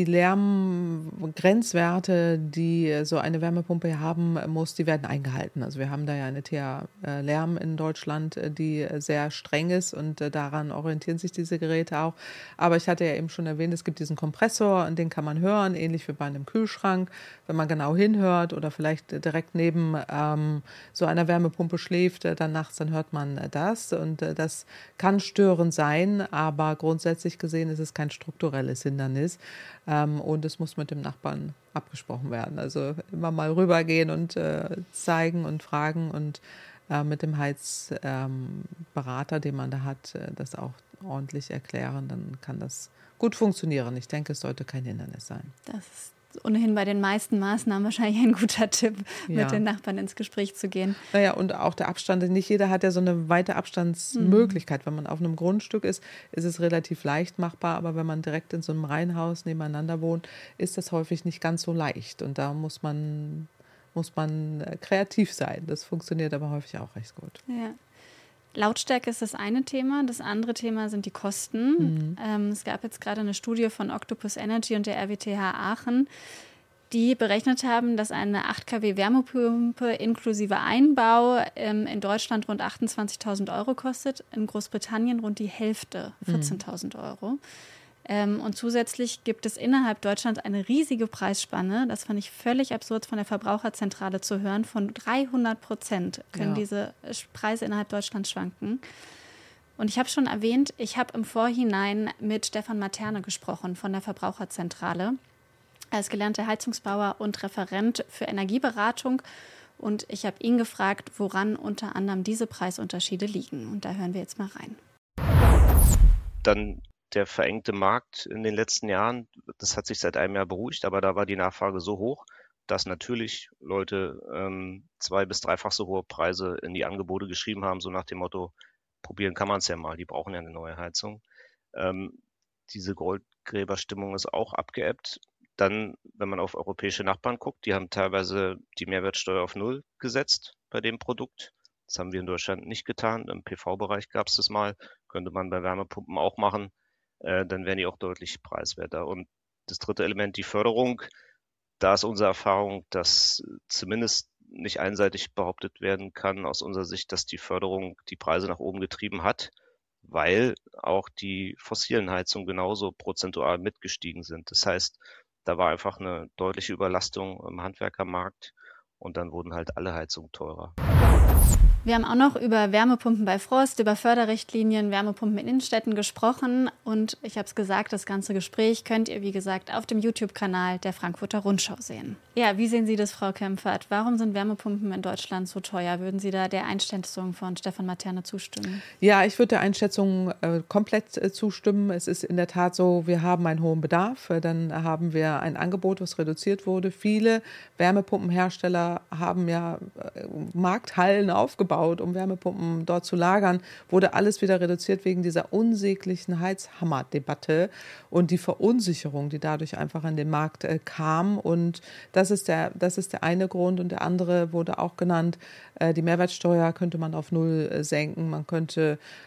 [SPEAKER 4] Lärmgrenzwerte, die so eine Wärmepumpe haben muss, die werden eingehalten. Also wir haben da ja eine T H Lärm in Deutschland, die sehr streng ist und daran orientieren sich diese Geräte auch. Aber ich hatte ja eben schon erwähnt, es gibt diesen Kompressor, den kann man hören, ähnlich wie bei einem Kühlschrank. Wenn man genau hinhört oder vielleicht direkt neben ähm, so einer Wärmepumpe schläft, dann nachts, dann hört man das. Und das kann störend sein, aber grundsätzlich gesehen ist es kein strukturelles Hindernis. Ähm, und es muss mit dem Nachbarn abgesprochen werden. Also immer mal rübergehen und äh, zeigen und fragen und äh, mit dem Heizberater, ähm, den man da hat, äh, das auch ordentlich erklären. Dann kann das gut funktionieren. Ich denke, es sollte kein Hindernis sein.
[SPEAKER 3] Das ist ohnehin bei den meisten Maßnahmen wahrscheinlich ein guter Tipp, ja. mit den Nachbarn ins Gespräch zu gehen.
[SPEAKER 4] Naja, und auch der Abstand. Nicht jeder hat ja so eine weite Abstandsmöglichkeit. Mhm. Wenn man auf einem Grundstück ist, ist es relativ leicht machbar. Aber wenn man direkt in so einem Reihenhaus nebeneinander wohnt, ist das häufig nicht ganz so leicht. Und da muss man, muss man kreativ sein. Das funktioniert aber häufig auch recht gut.
[SPEAKER 3] Ja. Lautstärke ist das eine Thema. Das andere Thema sind die Kosten. Mhm. Ähm, es gab jetzt gerade eine Studie von Octopus Energy und der R W T H Aachen, die berechnet haben, dass eine acht Kilowatt Wärmepumpe inklusive Einbau ähm, in Deutschland rund achtundzwanzigtausend Euro kostet, in Großbritannien rund die Hälfte, vierzehntausend Euro. Ähm, und zusätzlich gibt es innerhalb Deutschlands eine riesige Preisspanne, das fand ich völlig absurd von der Verbraucherzentrale zu hören, von dreihundert Prozent können ja. diese Preise innerhalb Deutschlands schwanken. Und ich habe schon erwähnt, ich habe im Vorhinein mit Stefan Materne gesprochen von der Verbraucherzentrale. Er ist gelernter Heizungsbauer und Referent für Energieberatung. Und ich habe ihn gefragt, woran unter anderem diese Preisunterschiede liegen. Und da hören wir jetzt mal rein.
[SPEAKER 5] Dann der verengte Markt in den letzten Jahren, das hat sich seit einem Jahr beruhigt, aber da war die Nachfrage so hoch, dass natürlich Leute ähm, zwei- bis dreifach so hohe Preise in die Angebote geschrieben haben, so nach dem Motto, probieren kann man es ja mal, die brauchen ja eine neue Heizung. Ähm, diese Goldgräberstimmung ist auch abgeebbt. Dann, wenn man auf europäische Nachbarn guckt, die haben teilweise die Mehrwertsteuer auf Null gesetzt bei dem Produkt. Das haben wir in Deutschland nicht getan. Im P V-Bereich gab es das mal, könnte man bei Wärmepumpen auch machen. Äh, dann wären die auch deutlich preiswerter. Und das dritte Element, die Förderung, da ist unsere Erfahrung, dass zumindest nicht einseitig behauptet werden kann, aus unserer Sicht, dass die Förderung die Preise nach oben getrieben hat, weil auch die fossilen Heizungen genauso prozentual mitgestiegen sind. Das heißt, da war einfach eine deutliche Überlastung im Handwerkermarkt und dann wurden halt alle Heizungen teurer.
[SPEAKER 3] Wir haben auch noch über Wärmepumpen bei Frost, über Förderrichtlinien, Wärmepumpen in Innenstädten gesprochen. Und ich habe es gesagt, das ganze Gespräch könnt ihr, wie gesagt, auf dem YouTube-Kanal der Frankfurter Rundschau sehen. Ja, wie sehen Sie das, Frau Kempfert? Warum sind Wärmepumpen in Deutschland so teuer? Würden Sie da der Einschätzung von Stefan Materne zustimmen?
[SPEAKER 4] Ja, ich würde der Einschätzung äh, komplett äh, zustimmen. Es ist in der Tat so, wir haben einen hohen Bedarf. Dann haben wir ein Angebot, was reduziert wurde. Viele Wärmepumpenhersteller haben ja äh, Markthallen aufgebaut, um Wärmepumpen dort zu lagern, wurde alles wieder reduziert wegen dieser unsäglichen Heizhammer-Debatte und die Verunsicherung, die dadurch einfach an den Markt äh, kam. Und das ist der, das ist der eine Grund. Und der andere wurde auch genannt, äh, die Mehrwertsteuer könnte man auf Null äh, senken. Man könnte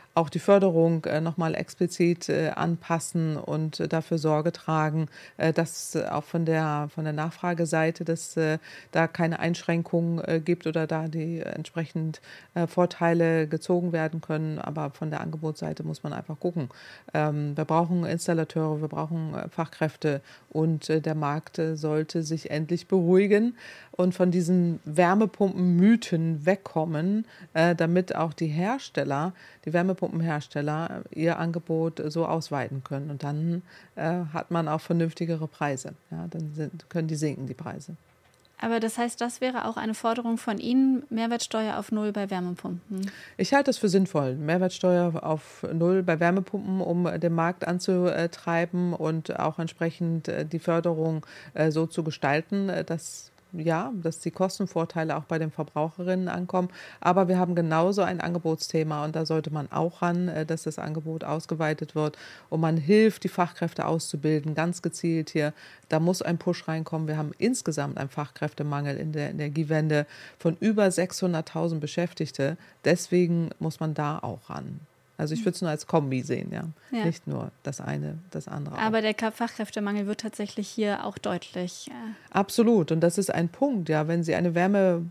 [SPEAKER 4] auch die Förderung äh, nochmal explizit äh, anpassen und äh, dafür Sorge tragen, äh, dass äh, auch von der, von der Nachfrageseite, dass äh, da keine Einschränkungen äh, gibt oder da die äh, entsprechend äh, Vorteile gezogen werden können. Aber von der Angebotsseite muss man einfach gucken. Ähm, wir brauchen Installateure, wir brauchen äh, Fachkräfte und äh, der Markt äh, sollte sich endlich beruhigen und von diesen Wärmepumpenmythen wegkommen, äh, damit auch die Hersteller, die Wärmepumpenhersteller, ihr Angebot so ausweiten können. Und dann äh, hat man auch vernünftigere Preise. Ja, dann sind, können die sinken, die Preise.
[SPEAKER 3] Aber das heißt, das wäre auch eine Forderung von Ihnen, Mehrwertsteuer auf Null bei Wärmepumpen?
[SPEAKER 4] Ich halte es für sinnvoll, Mehrwertsteuer auf Null bei Wärmepumpen, um den Markt anzutreiben und auch entsprechend die Förderung so zu gestalten, dass ja, dass die Kostenvorteile auch bei den Verbraucherinnen ankommen. Aber wir haben genauso ein Angebotsthema und da sollte man auch ran, dass das Angebot ausgeweitet wird und man hilft, die Fachkräfte auszubilden, ganz gezielt hier. Da muss ein Push reinkommen. Wir haben insgesamt einen Fachkräftemangel in der Energiewende von über sechshunderttausend Beschäftigte. Deswegen muss man da auch ran. Also ich würde es nur als Kombi sehen, ja. ja. Nicht nur das eine, das andere.
[SPEAKER 3] Aber
[SPEAKER 4] auch.
[SPEAKER 3] der Fachkräftemangel wird tatsächlich hier auch deutlich.
[SPEAKER 4] Absolut. Und das ist ein Punkt, ja. Wenn Sie eine Wärme,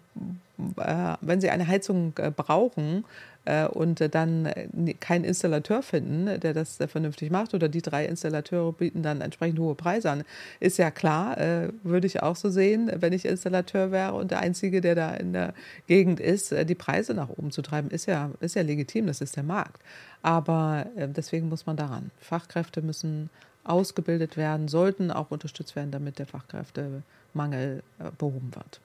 [SPEAKER 4] äh, wenn Sie eine Heizung äh, brauchen äh, und äh, dann äh, keinen Installateur finden, der das äh, vernünftig macht, oder die drei Installateure bieten dann entsprechend hohe Preise an, ist ja klar, äh, würde ich auch so sehen, wenn ich Installateur wäre und der Einzige, der da in der Gegend ist, äh, die Preise nach oben zu treiben, ist ja, ist ja legitim, das ist der Markt. Aber äh, deswegen muss man daran. Fachkräfte müssen ausgebildet werden, sollten auch unterstützt werden, damit der Fachkräftemangel äh, behoben wird.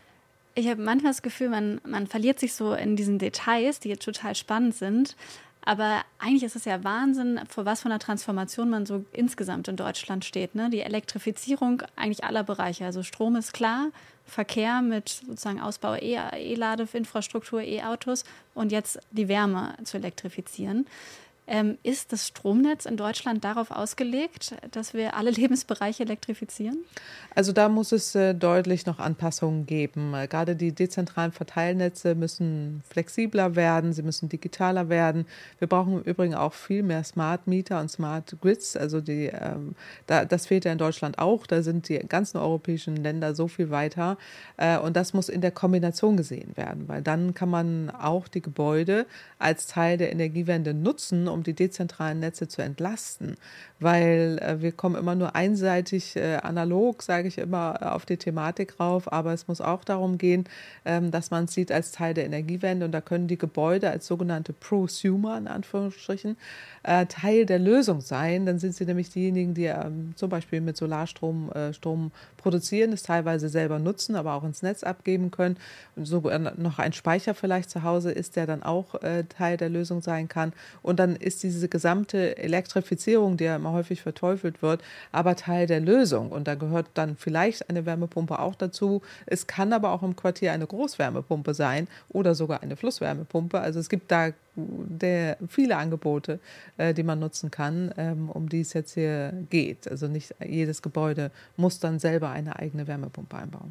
[SPEAKER 3] Ich habe manchmal das Gefühl, man, man verliert sich so in diesen Details, die jetzt total spannend sind. Aber eigentlich ist es ja Wahnsinn, vor was für einer Transformation man so insgesamt in Deutschland steht. Ne? Die Elektrifizierung eigentlich aller Bereiche. Also Strom ist klar, Verkehr mit sozusagen Ausbau E-Ladeinfrastruktur, E-Autos und jetzt die Wärme zu elektrifizieren. Ähm, ist das Stromnetz in Deutschland darauf ausgelegt, dass wir alle Lebensbereiche elektrifizieren?
[SPEAKER 4] Also da muss es äh, deutlich noch Anpassungen geben. Äh, gerade die dezentralen Verteilnetze müssen flexibler werden, sie müssen digitaler werden. Wir brauchen im Übrigen auch viel mehr Smart Meter und Smart Grids. Also die, ähm, da, das fehlt ja in Deutschland auch. Da sind die ganzen europäischen Länder so viel weiter. Äh, und das muss in der Kombination gesehen werden, weil dann kann man auch die Gebäude als Teil der Energiewende nutzen, um die dezentralen Netze zu entlasten, weil äh, wir kommen immer nur einseitig äh, analog, sage ich immer, auf die Thematik rauf, aber es muss auch darum gehen, ähm, dass man es sieht als Teil der Energiewende und da können die Gebäude als sogenannte Prosumer, in Anführungsstrichen, äh, Teil der Lösung sein. Dann sind sie nämlich diejenigen, die ähm, zum Beispiel mit Solarstrom äh, Strom produzieren, das teilweise selber nutzen, aber auch ins Netz abgeben können und so noch ein Speicher vielleicht zu Hause ist, der dann auch äh, Teil der Lösung sein kann und dann ist diese gesamte Elektrifizierung, die ja immer häufig verteufelt wird, aber Teil der Lösung. Und da gehört dann vielleicht eine Wärmepumpe auch dazu. Es kann aber auch im Quartier eine Großwärmepumpe sein oder sogar eine Flusswärmepumpe. Also es gibt da der, viele Angebote, äh, die man nutzen kann, ähm, um die es jetzt hier geht. Also nicht jedes Gebäude muss dann selber eine eigene Wärmepumpe einbauen.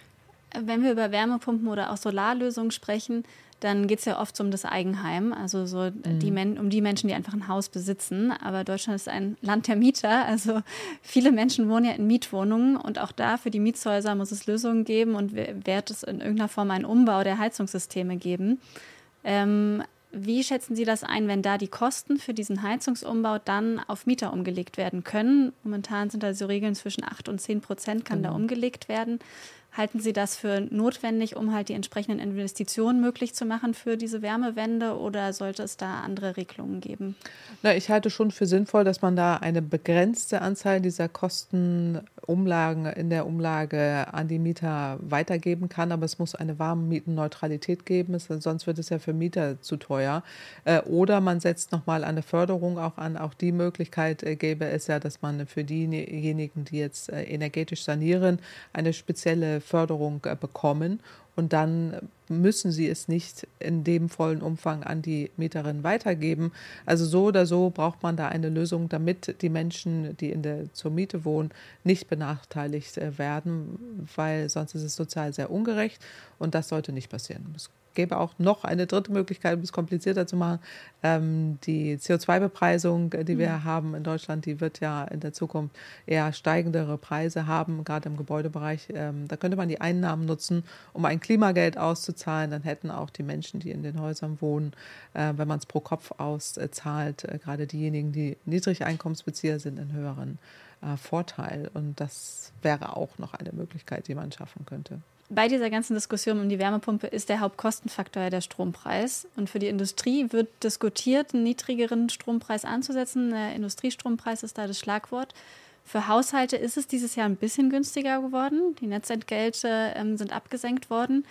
[SPEAKER 3] Wenn wir über Wärmepumpen oder auch Solarlösungen sprechen, dann geht es ja oft so um das Eigenheim, also so mhm. die Men- um die Menschen, die einfach ein Haus besitzen. Aber Deutschland ist ein Land der Mieter, also viele Menschen wohnen ja in Mietwohnungen und auch da für die Mietshäuser muss es Lösungen geben und wird es in irgendeiner Form einen Umbau der Heizungssysteme geben. Ähm, Wie schätzen Sie das ein, wenn da die Kosten für diesen Heizungsumbau dann auf Mieter umgelegt werden können? Momentan sind da so Regeln zwischen acht und zehn Prozent kann mhm. da umgelegt werden. Halten Sie das für notwendig, um halt die entsprechenden Investitionen möglich zu machen für diese Wärmewende oder sollte es da andere Regelungen geben?
[SPEAKER 4] Na, ich halte schon für sinnvoll, dass man da eine begrenzte Anzahl dieser Kostenumlagen in der Umlage an die Mieter weitergeben kann, aber es muss eine Warmmietenneutralität geben, es, sonst wird es ja für Mieter zu teuer. Oder man setzt nochmal eine Förderung auch an, auch die Möglichkeit gäbe es ja, dass man für diejenigen, die jetzt energetisch sanieren, eine spezielle Förderung bekommen und dann müssen sie es nicht in dem vollen Umfang an die Mieterin weitergeben. Also so oder so braucht man da eine Lösung, damit die Menschen, die in der, zur Miete wohnen, nicht benachteiligt werden, weil sonst ist es sozial sehr ungerecht und das sollte nicht passieren. Es gäbe auch noch eine dritte Möglichkeit, um es komplizierter zu machen. Ähm, die C O zwei Bepreisung, die wir mhm. haben in Deutschland, die wird ja in der Zukunft eher steigendere Preise haben, gerade im Gebäudebereich. Ähm, da könnte man die Einnahmen nutzen, um ein Klimageld auszuzahlen. Dann hätten auch die Menschen, die in den Häusern wohnen, äh, wenn man es pro Kopf auszahlt, äh, gerade diejenigen, die Niedrigeinkommensbezieher sind, einen höheren äh, Vorteil. Und das wäre auch noch eine Möglichkeit, die man schaffen könnte.
[SPEAKER 3] Bei dieser ganzen Diskussion um die Wärmepumpe ist der Hauptkostenfaktor ja der Strompreis. Und für die Industrie wird diskutiert, einen niedrigeren Strompreis anzusetzen. Der Industriestrompreis ist da das Schlagwort. Für Haushalte ist es dieses Jahr ein bisschen günstiger geworden. Die Netzentgelte ähm, sind abgesenkt worden.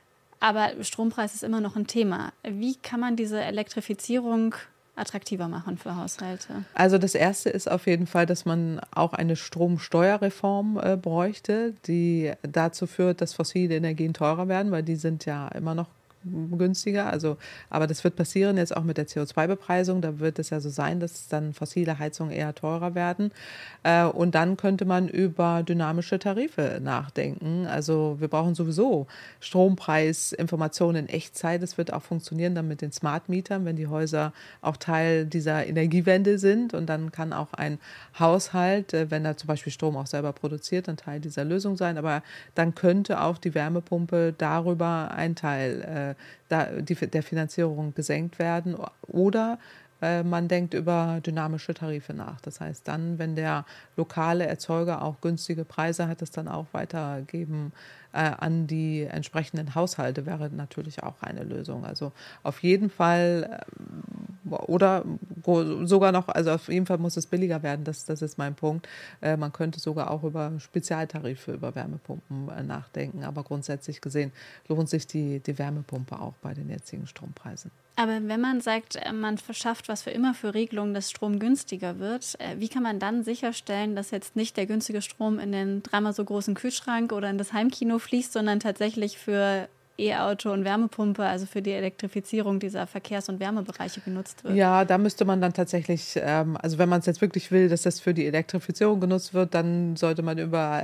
[SPEAKER 3] Aber Strompreis ist immer noch ein Thema. Wie kann man diese Elektrifizierung attraktiver machen für Haushalte?
[SPEAKER 4] Also das Erste ist auf jeden Fall, dass man auch eine Stromsteuerreform äh, bräuchte, die dazu führt, dass fossile Energien teurer werden, weil die sind ja immer noch günstiger. Also, aber das wird passieren jetzt auch mit der C O zwei Bepreisung. Da wird es ja so sein, dass dann fossile Heizungen eher teurer werden. Äh, und dann könnte man über dynamische Tarife nachdenken. Also wir brauchen sowieso Strompreisinformationen in Echtzeit. Das wird auch funktionieren dann mit den Smart Mietern, wenn die Häuser auch Teil dieser Energiewende sind. Und dann kann auch ein Haushalt, äh, wenn er zum Beispiel Strom auch selber produziert, ein Teil dieser Lösung sein. Aber dann könnte auch die Wärmepumpe darüber ein Teil äh, Da die, der Finanzierung gesenkt werden oder äh, man denkt über dynamische Tarife nach. Das heißt dann, wenn der lokale Erzeuger auch günstige Preise hat, es dann auch weitergeben äh, an die entsprechenden Haushalte, wäre natürlich auch eine Lösung. Also auf jeden Fall äh, oder sogar noch, also auf jeden Fall muss es billiger werden, das, das ist mein Punkt. Äh, man könnte sogar auch über Spezialtarife, über Wärmepumpen äh, nachdenken, aber grundsätzlich gesehen lohnt sich die, die Wärmepumpe auch bei den jetzigen Strompreisen.
[SPEAKER 3] Aber wenn man sagt, man verschafft was für immer für Regelungen, dass Strom günstiger wird, wie kann man dann sicherstellen, dass jetzt nicht der günstige Strom in den dreimal so großen Kühlschrank oder in das Heimkino fließt, sondern tatsächlich für E-Auto und Wärmepumpe, also für die Elektrifizierung dieser Verkehrs- und Wärmebereiche genutzt wird?
[SPEAKER 4] Ja, da müsste man dann tatsächlich, ähm, also wenn man es jetzt wirklich will, dass das für die Elektrifizierung genutzt wird, dann sollte man über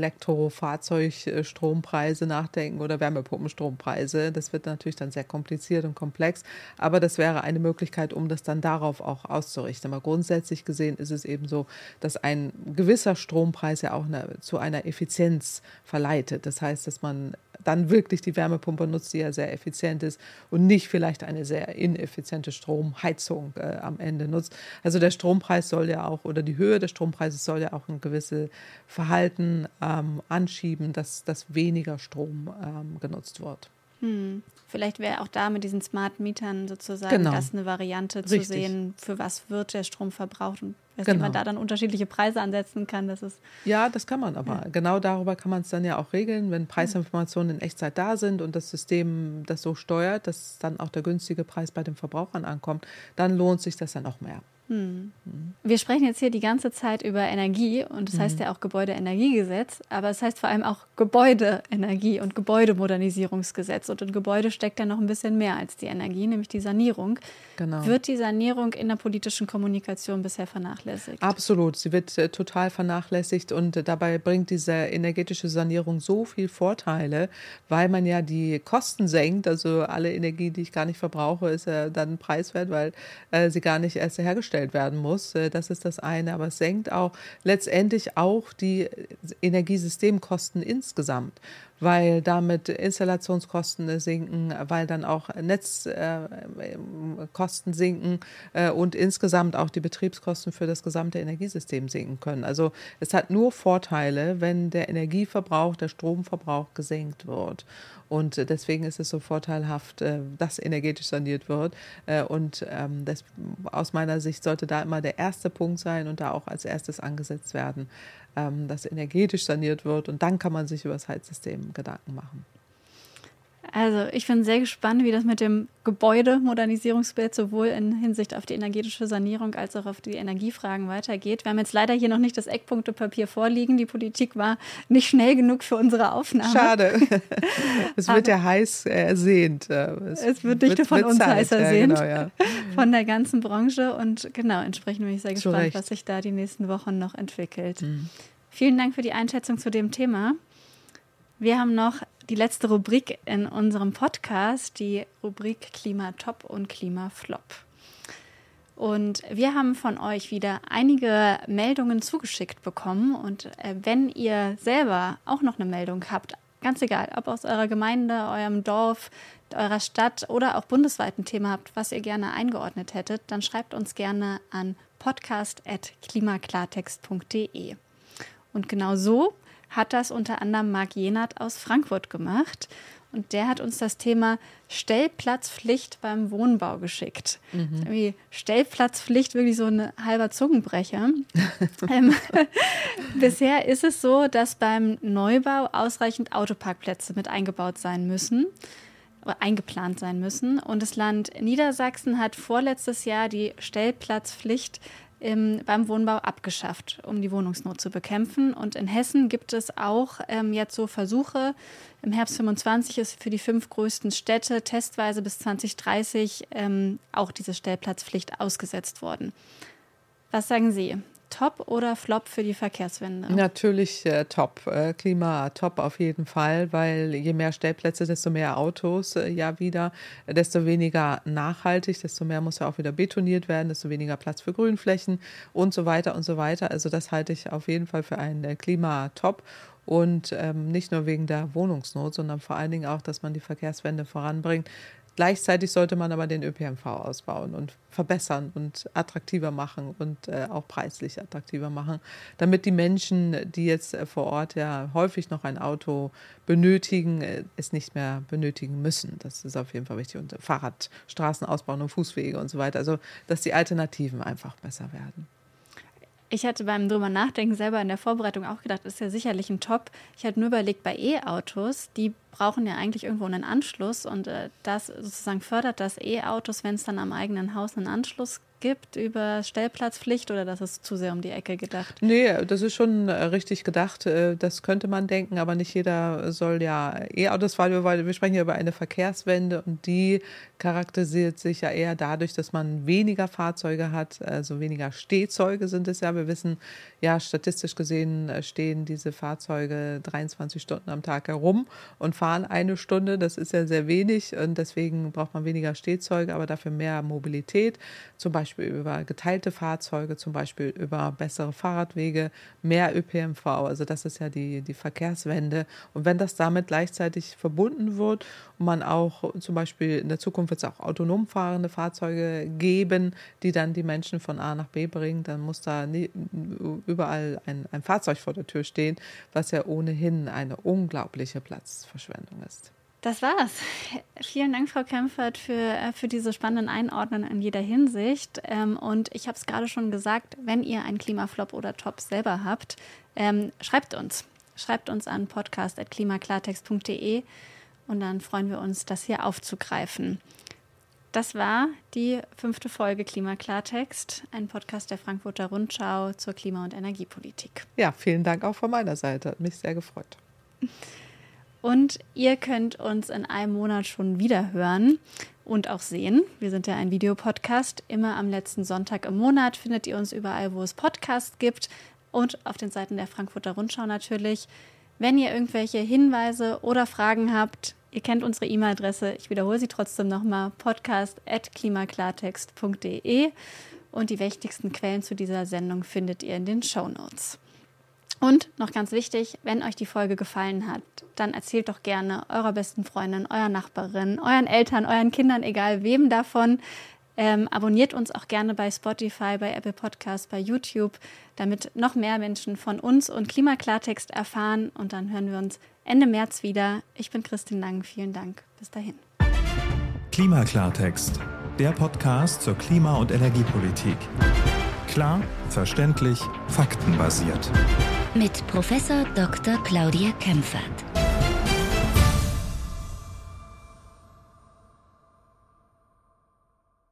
[SPEAKER 4] Elektrofahrzeugstrompreise nachdenken oder Wärmepumpenstrompreise. Das wird natürlich dann sehr kompliziert und komplex, aber das wäre eine Möglichkeit, um das dann darauf auch auszurichten. Aber grundsätzlich gesehen ist es eben so, dass ein gewisser Strompreis ja auch eine, zu einer Effizienz verleitet. Das heißt, dass man dann wirklich die Wärmepumpe nutzt, die ja sehr effizient ist und nicht vielleicht eine sehr ineffiziente Stromheizung äh, am Ende nutzt. Also der Strompreis soll ja auch, oder die Höhe des Strompreises soll ja auch ein gewisses Verhalten ähm, anschieben, dass, dass weniger Strom ähm, genutzt wird.
[SPEAKER 3] Hm. Vielleicht wäre auch da mit diesen Smart Mietern sozusagen
[SPEAKER 4] genau.
[SPEAKER 3] das eine Variante
[SPEAKER 4] Richtig.
[SPEAKER 3] zu sehen, für was wird der Strom verbraucht und dass
[SPEAKER 4] genau.
[SPEAKER 3] man da dann unterschiedliche Preise ansetzen kann. Das ist
[SPEAKER 4] ja, das kann man aber. Ja. Genau darüber kann man es dann ja auch regeln, wenn Preisinformationen in Echtzeit da sind und das System das so steuert, dass dann auch der günstige Preis bei den Verbrauchern ankommt, dann lohnt sich das dann auch mehr.
[SPEAKER 3] Hm. Wir sprechen jetzt hier die ganze Zeit über Energie und das mhm. heißt ja auch Gebäudeenergiegesetz, aber es heißt vor allem auch Gebäudeenergie und Gebäudemodernisierungsgesetz und in Gebäude steckt ja noch ein bisschen mehr als die Energie, nämlich die Sanierung.
[SPEAKER 4] Genau.
[SPEAKER 3] Wird die Sanierung in der politischen Kommunikation bisher vernachlässigt?
[SPEAKER 4] Absolut, sie wird äh, total vernachlässigt und äh, dabei bringt diese energetische Sanierung so viele Vorteile, weil man ja die Kosten senkt, also alle Energie, die ich gar nicht verbrauche, ist ja dann preiswert, weil äh, sie gar nicht erst hergestellt werden muss. Das ist das eine, aber es senkt auch letztendlich auch die Energiesystemkosten insgesamt, weil damit Installationskosten sinken, weil dann auch Netzkosten sinken und insgesamt auch die Betriebskosten für das gesamte Energiesystem sinken können. Also es hat nur Vorteile, wenn der Energieverbrauch, der Stromverbrauch gesenkt wird. Und deswegen ist es so vorteilhaft, dass energetisch saniert wird. Und das, aus meiner Sicht sollte da immer der erste Punkt sein und da auch als erstes angesetzt werden, dass energetisch saniert wird. Und dann kann man sich über das Heizsystem Gedanken machen.
[SPEAKER 3] Also ich bin sehr gespannt, wie das mit dem Gebäudemodernisierungsbild sowohl in Hinsicht auf die energetische Sanierung als auch auf die Energiefragen weitergeht. Wir haben jetzt leider hier noch nicht das Eckpunktepapier vorliegen. Die Politik war nicht schnell genug für unsere Aufnahme.
[SPEAKER 4] Schade. Es wird ja heiß ersehnt. Es,
[SPEAKER 3] es wird nicht nur von uns
[SPEAKER 4] Zeit.
[SPEAKER 3] heiß ersehnt,
[SPEAKER 4] ja, genau, ja.
[SPEAKER 3] von der ganzen Branche. Und genau, entsprechend bin ich sehr gespannt,
[SPEAKER 4] Zurecht.
[SPEAKER 3] was sich da die nächsten Wochen noch entwickelt.
[SPEAKER 4] Mhm.
[SPEAKER 3] Vielen Dank für die Einschätzung zu dem Thema. Wir haben noch die letzte Rubrik in unserem Podcast, die Rubrik Klima Top und Klima Flop. Und wir haben von euch wieder einige Meldungen zugeschickt bekommen. Und äh, wenn ihr selber auch noch eine Meldung habt, ganz egal, ob aus eurer Gemeinde, eurem Dorf, eurer Stadt oder auch bundesweit ein Thema habt, was ihr gerne eingeordnet hättet, dann schreibt uns gerne an podcast at klimaklartext punkt de. Und genau so hat das unter anderem Marc Jenert aus Frankfurt gemacht. Und der hat uns das Thema Stellplatzpflicht beim Wohnbau geschickt. Mhm. Irgendwie Stellplatzpflicht, wirklich so ein halber Zungenbrecher. ähm, bisher ist es so, dass beim Neubau ausreichend Autoparkplätze mit eingebaut sein müssen, oder eingeplant sein müssen. Und das Land Niedersachsen hat vorletztes Jahr die Stellplatzpflicht Im, beim Wohnbau abgeschafft, um die Wohnungsnot zu bekämpfen. Und in Hessen gibt es auch ähm, jetzt so Versuche. Im Herbst fünfundzwanzig ist für die fünf größten Städte testweise bis zwanzig dreißig ähm, auch diese Stellplatzpflicht ausgesetzt worden. Was sagen Sie? Top oder Flop für die Verkehrswende?
[SPEAKER 4] Natürlich äh, top. Äh, Klima top auf jeden Fall, weil je mehr Stellplätze, desto mehr Autos äh, ja wieder, desto weniger nachhaltig, desto mehr muss ja auch wieder betoniert werden, desto weniger Platz für Grünflächen und so weiter und so weiter. Also das halte ich auf jeden Fall für ein äh, Klima top. Und ähm, nicht nur wegen der Wohnungsnot, sondern vor allen Dingen auch, dass man die Verkehrswende voranbringt. Gleichzeitig sollte man aber den Ö P N V ausbauen und verbessern und attraktiver machen und äh, auch preislich attraktiver machen, damit die Menschen, die jetzt äh, vor Ort ja häufig noch ein Auto benötigen, äh, es nicht mehr benötigen müssen. Das ist auf jeden Fall wichtig. Und Fahrradstraßen ausbauen und Fußwege und so weiter. Also, dass die Alternativen einfach besser werden.
[SPEAKER 3] Ich hatte beim drüber nachdenken selber in der Vorbereitung auch gedacht, ist ja sicherlich ein Top. Ich hatte nur überlegt, bei E-Autos, die brauchen ja eigentlich irgendwo einen Anschluss und äh, das sozusagen fördert das E-Autos, wenn es dann am eigenen Haus einen Anschluss gibt über Stellplatzpflicht, oder das ist zu sehr um die Ecke gedacht?
[SPEAKER 4] Nee, das ist schon richtig gedacht. Das könnte man denken, aber nicht jeder soll ja E-Autos fahren, weil wir sprechen ja über eine Verkehrswende und die charakterisiert sich ja eher dadurch, dass man weniger Fahrzeuge hat, also weniger Stehzeuge sind es ja. Wir wissen, ja, statistisch gesehen stehen diese Fahrzeuge dreiundzwanzig Stunden am Tag herum und fahren eine Stunde. Das ist ja sehr wenig und deswegen braucht man weniger Stehzeuge, aber dafür mehr Mobilität. Zum Beispiel über geteilte Fahrzeuge, zum Beispiel über bessere Fahrradwege, mehr Ö P N V. Also das ist ja die, die Verkehrswende. Und wenn das damit gleichzeitig verbunden wird und man auch zum Beispiel in der Zukunft wird es auch autonom fahrende Fahrzeuge geben, die dann die Menschen von A nach B bringen, dann muss da nie, überall ein, ein Fahrzeug vor der Tür stehen, was ja ohnehin eine unglaubliche Platzverschwendung ist.
[SPEAKER 3] Das war's. Vielen Dank, Frau Kempfert, für, für diese spannenden Einordnungen in jeder Hinsicht. Und ich habe es gerade schon gesagt, wenn ihr einen Klimaflop oder Top selber habt, schreibt uns. Schreibt uns an podcast at klimaklartext punkt de und dann freuen wir uns, das hier aufzugreifen. Das war die fünfte Folge Klimaklartext, ein Podcast der Frankfurter Rundschau zur Klima- und Energiepolitik.
[SPEAKER 4] Ja, vielen Dank auch von meiner Seite. Hat mich sehr gefreut.
[SPEAKER 3] Und ihr könnt uns in einem Monat schon wieder hören und auch sehen. Wir sind ja ein Videopodcast. Immer am letzten Sonntag im Monat findet ihr uns überall, wo es Podcasts gibt und auf den Seiten der Frankfurter Rundschau natürlich. Wenn ihr irgendwelche Hinweise oder Fragen habt, ihr kennt unsere E-Mail-Adresse. Ich wiederhole sie trotzdem nochmal, podcast at klimaklartext punkt de und die wichtigsten Quellen zu dieser Sendung findet ihr in den Shownotes. Und noch ganz wichtig, wenn euch die Folge gefallen hat, dann erzählt doch gerne eurer besten Freundin, eurer Nachbarin, euren Eltern, euren Kindern, egal wem davon. Ähm, abonniert uns auch gerne bei Spotify, bei Apple Podcasts, bei YouTube, damit noch mehr Menschen von uns und Klimaklartext erfahren. Und dann hören wir uns Ende März wieder. Ich bin Christine Lang. Vielen Dank. Bis dahin.
[SPEAKER 1] Klimaklartext, der Podcast zur Klima- und Energiepolitik. Klar, verständlich, faktenbasiert.
[SPEAKER 2] Mit Professor Doktor Claudia Kempfert.